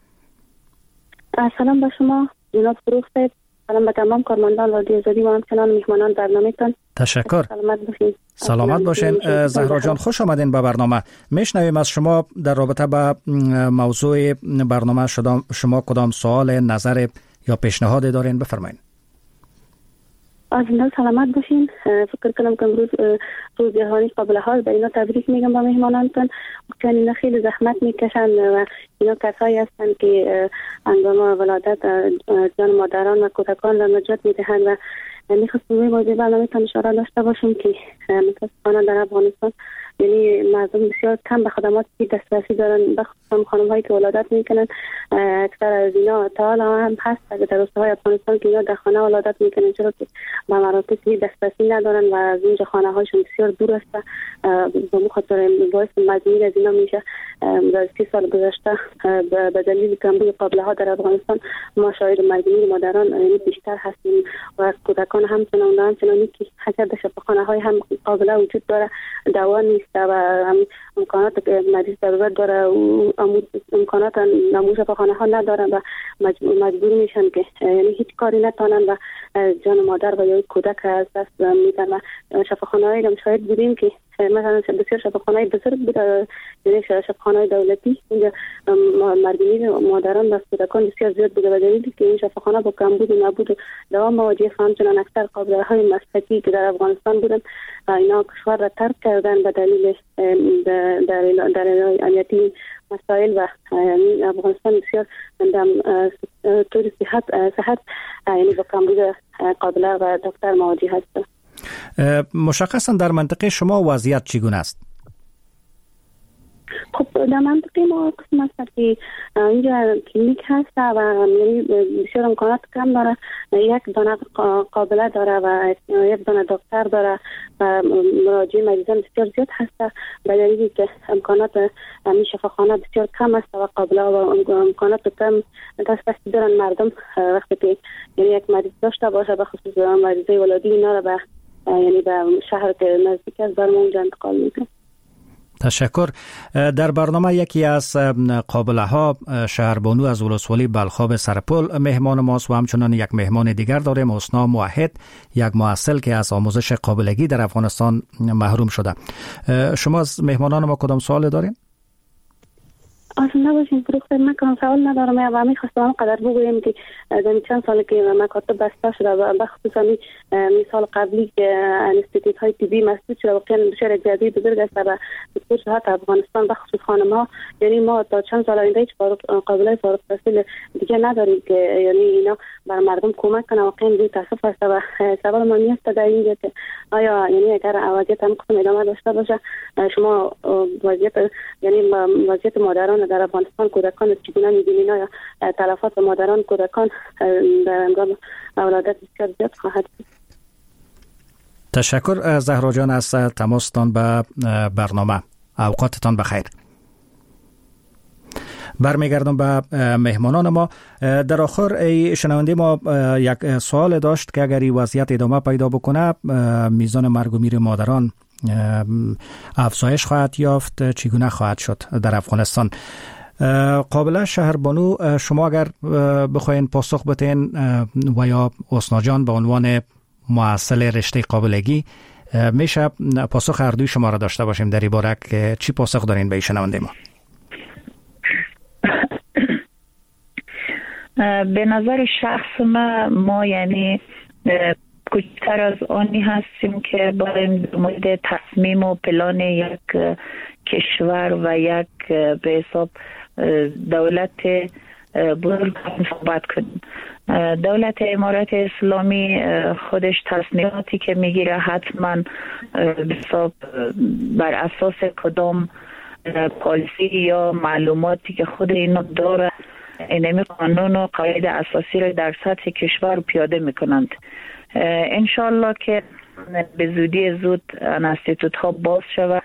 سلام به شما جناب فروخ صاحب، سلام به تمام کارمندان رادیو آزادی و همچنان مهمانان برنامه‌تان. تشکر. سلامت باشین. سلامت باشین. زهرا جان خوش آمدین به برنامه. میشنویم از شما در رابطه با موضوع برنامه شما کدام سوال، نظر یا پیشنهاد دارین؟ بفرمایید. از این سلامت باشین. فکر کنم که امروز روز جهانی قابله ها، به اینا تبریک میگم با مهمانانتون، چون اینا خیلی زحمت میکشن و اینا کسایی هستن که هنگام ولادت جان مادران و کودکان را نجات میدهند و میخواستم به موضوع برنامه‌تان اشاره داشته باشیم که متاسفانه در افغانستان یعنی مردم بسیار کم به خدماتی دسترسی دارن، بخصوصا خانم‌هایی که ولادت میکنن. اکثر از اینا تا حالا هم هست در روستاهای افغانستان که اینا در خانه ولادت میکنن، چرا که به مراکز دسترسی ندارن و از اینجا خانه‌هاشون بسیار دور است. به خاطر باعث مجبوری از اینا میشه در 30 سال گذشته به دلیل کمبود قابله ها در افغانستان ما شاهد مرگ مادران بیشتر هستیم و کودکان همچنانی که حتی شفاخانه های هم قابله وجود داره دوا نیست و امکانات که مریض ضرورت داره و امکانات نمو شفاخانه ها نداره و مجبور میشن که یعنی هیچ کاری نتونن و جان مادر و یا کودک از دست میدن و شفاخانه هایی هم شاهد بودیم که مثلا بسیار شفاخانه بزرگ بوده، یعنی شفاخانه دولتی اینجا مرگ مادران و کودکان بسیار زیاد بوده و دلیلی که این شفاخانه با کمبود و نبود و دوا مواجه همچنان اکثر قابله های مسلکی که در افغانستان بودن اینا کشور را ترک کردن به دلیل در امنیتی مسائل و افغانستان بسیار طور صحت یعنی با کمبود قابله و دکتر مواجه هست. مشخصا در منطقه شما وضعیت چگونه است؟ خب در منطقه ما قسم است که اینجا کلینیک هست و یعنی بسیار امکانات کم داره، یک دانه قابله داره و یک دانه دکتر داره و مراجع مریضان بسیار زیاد هست به دلیلی که امکانات همین شفاخانه بسیار کم است و قابله و امکانات کم دست دارن مردم وقتی که یعنی یک مریض داشته باشه به خصوص مریضای ولادی اینا رو به یعنی به شهر که نزدیک است برمون اونجا انتقال میکنه. تشکر. در برنامه یکی از قابله ها شهربانو از ولسوالی بلخاب سرپل مهمان ماست و همچنان یک مهمان دیگر داریم، حسنا موحد، یک معسل که از آموزش قابلگی در افغانستان محروم شده. شما از مهمانان ما کدام سوال دارین؟ اصلا نباشین فروخت من کنم سوال ندارم و میخواستم قدر بگویم که در چند سال که مکاتب بسته شده و بخصوصا می سال قبلی که انستیتوت های طبی مسدود شده واقعا بسیار یک زیادی بزرگ است و دکتر صحت افغانستان بخصوص خانم ها یعنی ما تا چند سال آینده هیچ قابله فارغ التحصیل دیگه نداریم که یعنی اینا بر مردم کمک کنه. واقعا بی تاسف است و سوال ما میاد در اینجا که آیا یعنی اگر وضعیت هم قسم ادامه داشته باشه شما وضعیت مادران در افغانستان کودکان چگونه می‌بینید؟ آیا تلفات مادران کودکان در هنگام ولادت بسیار زیاد خواهد بود؟ تشکر زهرا جان از تماستان به برنامه. اوقاتتان بخیر. برمیگردم به مهمانان ما. در آخر شنونده ما یک سوال داشت که اگر این وضعیت ادامه پیدا بکنه میزان مرگ و میر مادران افزایش خواهد یافت، چگونه خواهد شد در افغانستان؟ قابله شهربانو، شما اگر بخواین پاسخ بتین و یا حسنا جان به عنوان معسل رشته قابلگی میشه پاسخ هر دوی شما را داشته باشیم در این باره که چی پاسخ دارین به شنونده ما؟ به نظر شخص ما یعنی کوچکتر از آنی هستیم که باید در مورد تصمیم و پلان یک کشور و یک به حساب دولت بزرگ صحبت کنیم. دولت امارات اسلامی خودش تصمیماتی که میگیره حتما به حساب بر اساس کدام پالیسی یا معلوماتی که خود اینا داره اینمی قانون و قواعد اساسی را در سطح کشور پیاده میکنند. انشالله که به زودی زود انستیتوت ها باز شود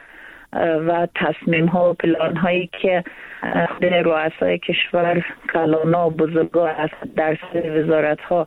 و تصمیم ها و پلان هایی که خود رؤسای کشور کلانا و بزرگا در سطح وزارت ها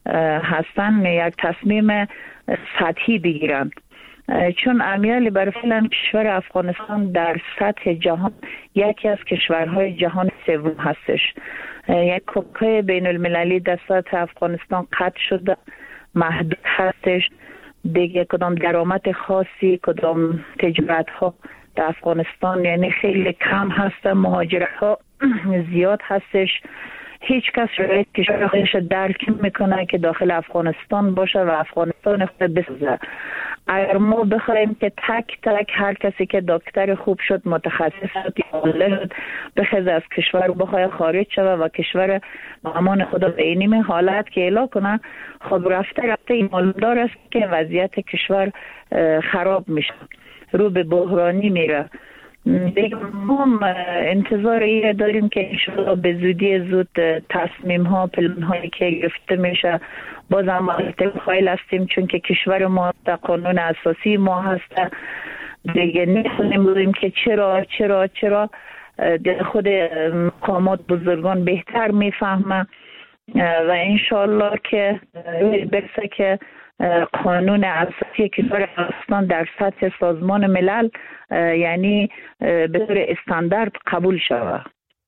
هستن یک تصمیم سطحی بگیرند، چون امیالی بر فعلا کشور افغانستان در سطح جهان یکی از کشورهای جهان سوم هستش. یک کمک‌های بین المللی در سطح افغانستان قطع شده، محدود هستش، دیگه کدام درآمد خاصی کدام تجارت ها در افغانستان یعنی خیلی کم هست، مهاجرت ها زیاد هستش. هیچ کس شرایط کشور خودش درک میکنه که داخل افغانستان باشه و افغانستان خود بسازه. اگر ما بخوایم که تک تک هر کسی که دکتر خوب شد، متخصص شد یا عالم بخواد از کشور بخواد خارج شود و کشور امان خدا به این حالت که اعلام کنه، خب رفته این معلومدار است که وضعیت کشور خراب میشه، رو به بحرانی میره. دیگه ما انتظار این داریم که انشاءالله به زودی زود تصمیم ها پلان هایی که گرفته میشه باز هم خیلی هستیم، چون که کشور ما در قانون اساسی ما هست. دیگه نمیتونیم بگیم که چرا در خود مقامات بزرگان بهتر میفهمه و انشالله که برسه که قانون اساسی کشور افغانستان در سطح سازمان ملل یعنی به طور استاندارد قبول شود.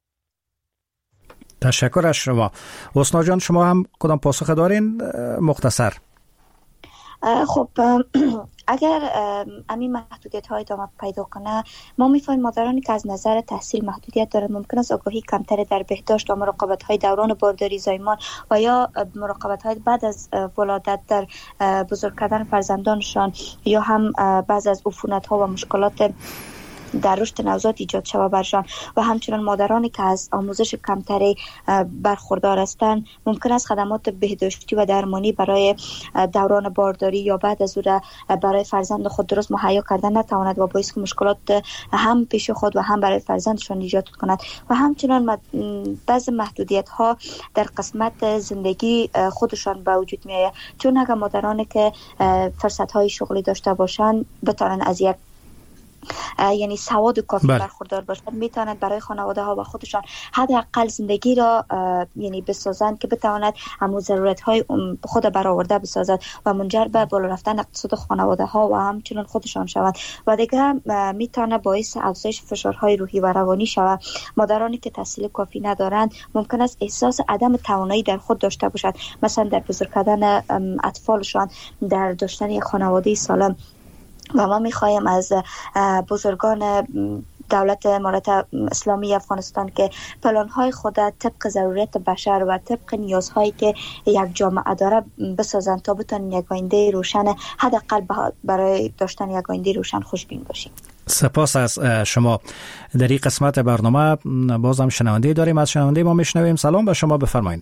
تشکر از شما. حسنا جان شما هم کدام پاسخ دارین مختصر؟ خب اگر همین محدودیت های ادامه پیدا کنه، ما میفهمیم مادرانی که از نظر تحصیل محدودیت دارند ممکن است آگاهی کمتر در بهداشت و مراقبت های دوران بارداری زایمان و یا مراقبت های بعد از ولادت در بزرگ کردن فرزندانشان یا هم بعض از عفونت ها و مشکلات در رشد نوزاد ایجاد شود برشان و همچنان مادرانی که از آموزش کمتری برخوردار هستند ممکن است خدمات بهداشتی و درمانی برای دوران بارداری یا بعد از او برای فرزند خود درست مهیا کردن نتواند و باعث مشکلات هم پیش خود و هم برای فرزندشان ایجاد کند و همچنان بعض محدودیت ها در قسمت زندگی خودشان به وجود می آید، چون اگر مادرانی که فرصت های شغلی داشته باشند بتوانند از یک یعنی سواد کافی برخوردار باشند میتونند برای خانواده ها و خودشان حداقل زندگی را یعنی بسازند که بتواند همون ضرورت های خود برآورده بسازد و منجر به بالا رفتن اقتصاد خانواده ها و همچنین خودشان شوند و دیگه میتونه باعث افزایش فشارهای روحی و روانی شود. مادرانی که تحصیل کافی ندارند ممکن است احساس عدم توانایی در خود داشته باشند، مثلا در بزرگ کردن اطفالشان، در داشتن یک خانواده سالم و ما میخوایم از بزرگان دولت امارت اسلامی افغانستان که پلان‌های خود طبق ضرورت بشر و طبق نیازهایی که یک جامعه داره بسازند تا بتونن یک آینده روشن حداقل برای داشتن یک آینده روشن خوشبین باشیم. سپاس از شما. در این قسمت برنامه بازم شنونده داریم، از شنونده ما میشنویم. سلام به شما، بفرمایید.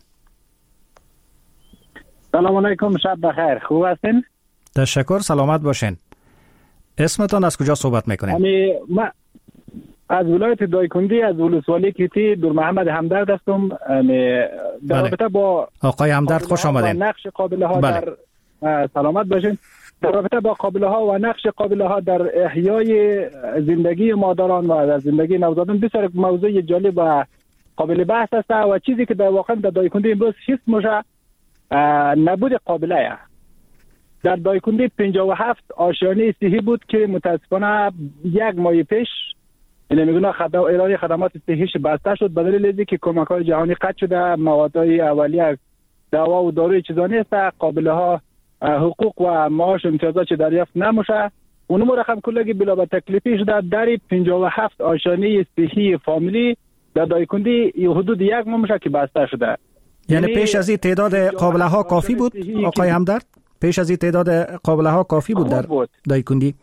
سلام علیکم، شب بخیر، خوب هستین؟ تشکر، سلامت باشین. اسمتان از کجا صحبت میکنید؟ من از ولایت دایکندی از ولسوالی کیتی دور محمد همدرد هستم. در رابطه با آقای همدرد خوش آمدین. نقش قابله ها در سلامت باشین. در رابطه با قابله ها و نقش قابله ها در احیای زندگی مادران و در زندگی نوزادان بسیار موضوع جالب و قابل بحث است و چیزی که در واقع در دایکندی امروز حس میشه نبود قابله. در دایکندی 57 آشیانه صحی بود که متاسفانه یک ماه پیش میگن ارائه خدمات صحیش بسته شد به دلیل اینکه کمک‌های جهانی قطع شده، موادهای اولیه دوا و داروی چیزانی است، قابله ها حقوق و معاش امتیازات دریافت نمیشه. اونم رقم کلگی بلا به تکلیفی شده در 57 آشیانه صحی فامیلی در دایکندی حدود یک ماه میشه که بسته شده. یعنی پیش از این تعداد قابله ها کافی بود آقای همدرد؟ پیش از این تعداد قابله ها کافی بود در دایکندی؟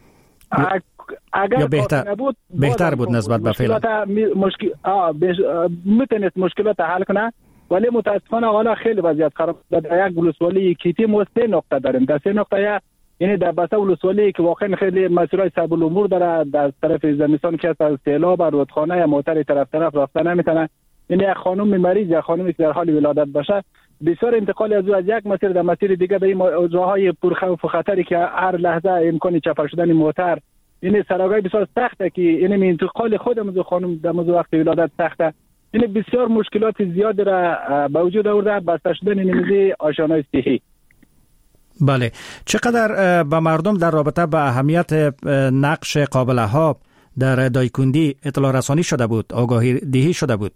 اگر بهتر بود نسبت به فعلا. میتونست مشکلات حل کنه، ولی متاسفانه حالا خیلی وضعیت خراب شده. در یک ولسوالی کیتی ما 3 نقطه داریم. در 3 نقطه یعنی در بسته ولسوالی که واقعا خیلی مسائل صعب الامور داره، در طرف زمستان که از سیلاب رودخانه یا موتر طرف رفته نمیتونه. یعنی یک خانم مریض یا خانمی که در حال ولادت باشه بسیار انتقال از یک مسیر در مسیر دیگه به این راههای پرخوف و خطری که هر لحظه امکان چپر شدن موتر، این سراغای بسیار سخته که این انتقال خود خانم در وقت ولادت سخته. این بسیار مشکلات زیاد را به وجود آورده بسته شدن این آشیانه‌های صحی. بله، چقدر به مردم در رابطه با اهمیت نقش قابله ها در دایکندی اطلاع رسانی شده بود، آگاهی دهی شده بود؟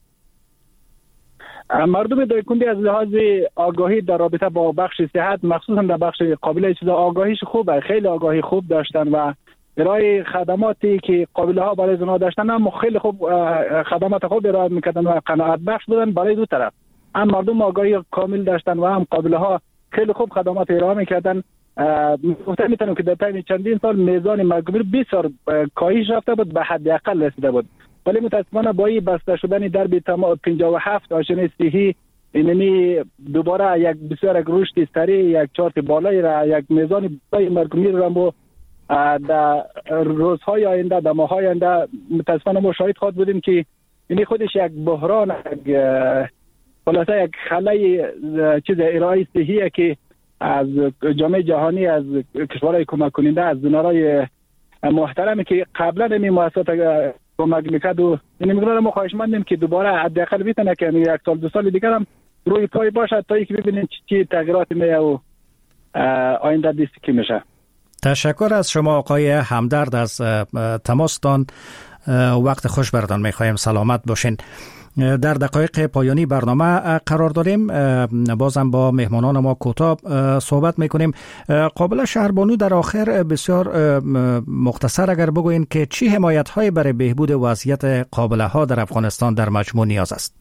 مردم دایکندی از لحاظ آگاهی در رابطه با بخش صحت مخصوصا در بخش قابله چیزا آگاهیش خوبه، خیلی آگاهی خوب داشتن و ارائه خدماتی که قابله ها برای زنها داشتن هم خیلی خوب خدمات خوب ارائه میکردن و قناعت بخش بودن برای دو طرف. هم مردم آگاهی کامل داشتن و هم قابله ها خیلی خوب خدمات ارائه میکردن. گفتم میتونم که در طی چندین سال میزان مرگ‌ومیر بسیار کاهش رفته بود، به حد اقل رسیده بود. ولی متاسفانه با این بسته شدن درب 57 آشیانه صحی اینمی دوباره یک بسیار یک رشد سریع، یک چارت بالایی را، یک میزان بالای مرگ‌ومیر را در روزهای آینده، در ماه‌های آینده متاسفانه ما شاهد خواهد بودیم که این خودش یک بحران، خلاصه یک خلای چیز ارائه صحیه که از جامعه جهانی، از کشورهای کمک کننده، از دونرای محترمی که قبلا این مؤسسات کمک میکرد و این مقدار ما خواهشمندیم که دوباره حداقل بتونه که یک سال دو سال دیگه هم روی پای باشه تا اینکه ببینیم چی تغییرات میاد و آینده دیستی که میشه. تشکر از شما آقای همدرد از تماستان. وقت خوش براتون میخوایم. سلامت باشین. در دقایق پایانی برنامه قرار داریم. بازم با مهمانان ما کوتاه صحبت میکنیم. قابله شهربانو، در آخر بسیار مختصر اگر بگوین که چی حمایت های برای بهبود وضعیت قابله ها در افغانستان در مجموع نیاز است؟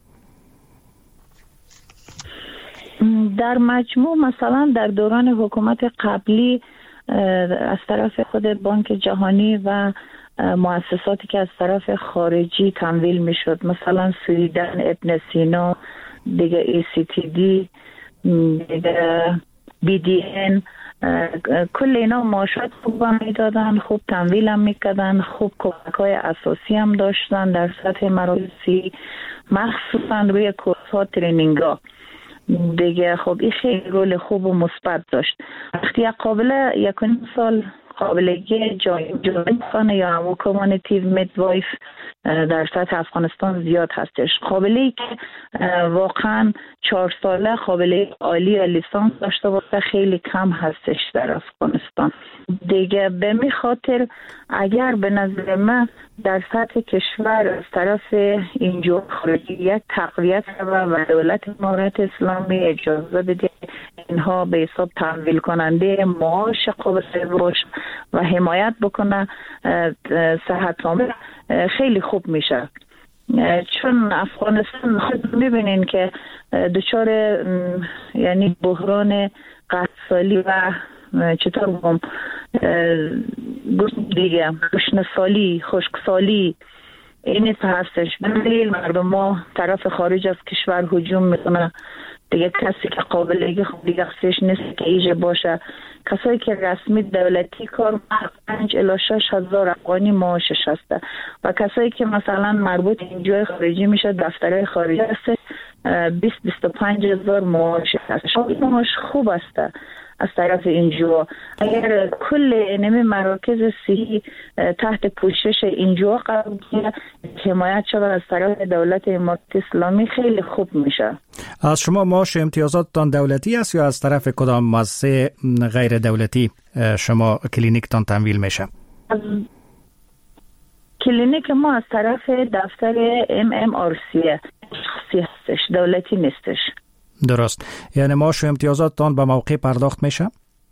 در مجموع مثلا در دوران حکومت قبلی از طرف خود بانک جهانی و مؤسساتی که از طرف خارجی تمویل می شد، مثلا سویدن، ابن سینا، دیگه ECTD، دیگه BDN، کل اینا معاشات خوب هم می دادن، خوب تمویل هم می کردن، خوب کمک های اساسی هم داشتن در سطح مراکزی، مخصوصا روی کورس ها، ترینینگ ها دیگه. خب این خیلی رول خوب و مثبت داشت. وقتی قابله 1.5 سال قابلگی جایی یا همون کامونیتیو میدوایف در سطح افغانستان زیاد هستش. قابلی که واقعا 4 ساله قابلی عالی لیسانس داشته باشه خیلی کم هستش در افغانستان دیگه. به می خاطر اگر به نظر من در سطح کشور از طرف اینجا خارجی یک تقویت و دولت امارت اسلامی اجازه بده اینها به حساب تمویل کننده معاش قابل باشه و حمایت بکنه صحت عامه، خیلی خوب میشه. چون افغانستان خود میبینین که دچار یعنی بحران قحطی و چطور بگم دیگه گشنه‌سالی، خشکسالی این هستش. به دلیل مردم ما طرف خارج از کشور هجوم میکنه دیگه. کسی که قابلگی خب دیگه خصیش نیست که ایجا باشه. کسایی که رسمی دولتی کار 5 الی 6 هزار افغانی معاشش هسته و کسایی که مثلا مربوط اینجای خارجی میشه دفترهای خارجی هسته 20-25 هزار معاش هست. معاش خوب هسته از طرف اینجا. اگر کل اینمی مراکز صحی تحت پوشش اینجا قرار بگیره، حمایت شود از طرف دولت امارت اسلامی، خیلی خوب میشه. از شما معاش امتیازاتتان دولتی است یا از طرف کدام مؤسسه غیر دولتی شما کلینیکتان تمویل میشه؟ کلینیک ما از طرف دفتر MMRC هستش، دولتی نیستش. درست. یعنی معاش و امتیازاتتان به موقع پرداخت میشه؟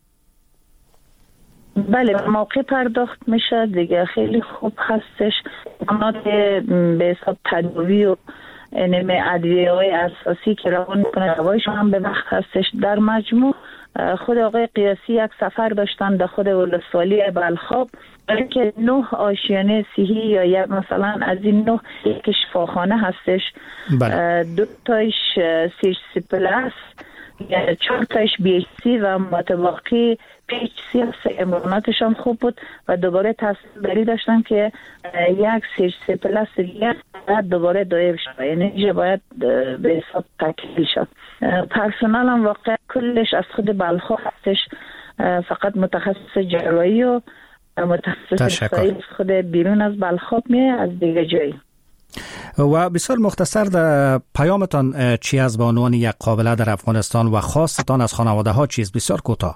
بله به موقع پرداخت میشه دیگه. خیلی خوب هستش. امکانات به حساب تداوی و ادویه های اساسی که روان میکنه روایشون هم به وقت هستش. در مجموع خود آقای قیاسی یک سفر داشتن در خود ولسوالی بلخاب که 9 آشیانه صحی یا یک مثلا از این 9 یک شفاخانه هستش. بله. 2 تایش CHC پلاس، 4 تایش BHC و متباقی PHC هست. امکاناتش هم خوب بود و دوباره تصدیری داشتن که یک CHC پلاس دیگه دوباره دایر شد، یعنی باید به حساب تکمیل شد. پرسنل هم واقعا کلش از خود بلخو هستش، فقط متخصص جراحی و متخصص خود بیرون از بلخاب میه از دیگه جایی. و بسیار مختصر در پیامتان چی از به عنوان یک قابله در افغانستان و خواستتان از خانواده ها چیز؟ بسیار کوتاه.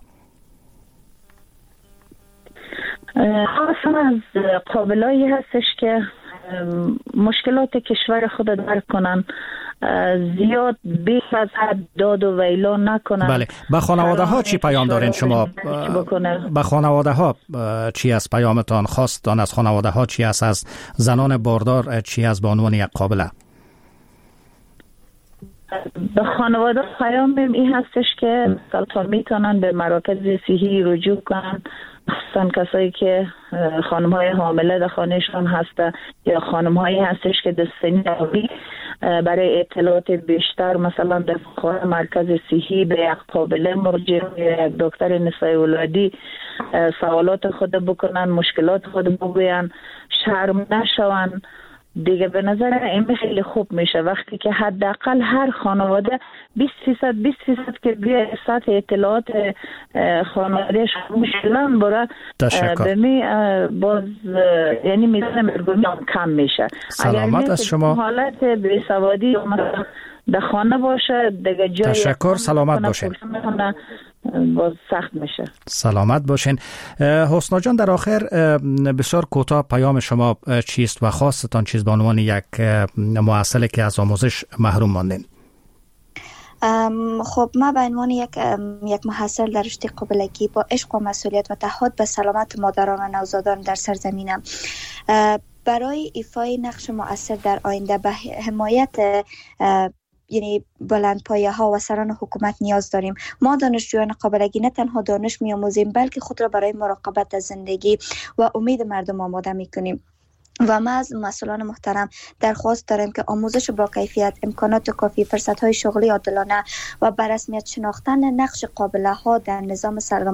خواستم از قابله‌ای هستش که مشکلات کشور خود درک کنن، زیاد بیش از حد داد و ویلا نکنن. بله. به خانواده ها چی پیام دارین شما؟ به خانواده ها چی از پیامتان؟ خواستان از خانواده ها چی است؟ از زنان باردار چی از به عنوان یک قابله؟ به خانواده پیام این هستش که تا میتونن به مراکز صحی رجوع کنن، خصوصا کسایی که خانم‌های حامله در خانهشان هسته یا خانم‌هایی هستش که دستنی داری برای اطلاعات بیشتر مثلا در مرکز صحی به یک قابله مراجعه یا یک دکتر نسای ولادی سوالات خود بکنن، مشکلات خود بگوین، شرم نشون دیگه به نظر این خیلی خوب میشه وقتی که حداقل هر خانواده 20% که بیا سطح اطلاعات خانوادهش مشکلان برای بمی باز یعنی میزان مرگومی هم کم میشه. سلامت از شما. حالت بیسوادی در خانه باشه دیگه جای تشکر. سلامت باشین. باز سخت میشه. سلامت باشین. حسنا جان در آخر بسیار کوتاه پیام شما چیست و خواستان چیز به عنوان یک معسل که از آموزش محروم ماندین؟ خب ما به عنوان یک محصل در رشته قابلگی با عشق و مسئولیت و تعهد به سلامت مادران و نوزادان در سرزمینم برای ایفای نقش مؤثر در آینده به حمایت یعنی بلندپایه ها و سران حکومت نیاز داریم. ما دانشجویان قابلگی نه تنها دانش می‌آموزیم بلکه خود را برای مراقبت از زندگی و امید مردم آماده می‌کنیم. و ما از مسئولان محترم درخواست داریم که آموزش با کیفیت، امکانات کافی، فرصت‌های شغلی عادلانه و به رسمیت شناختن نقش قابله‌ها در نظام سلامت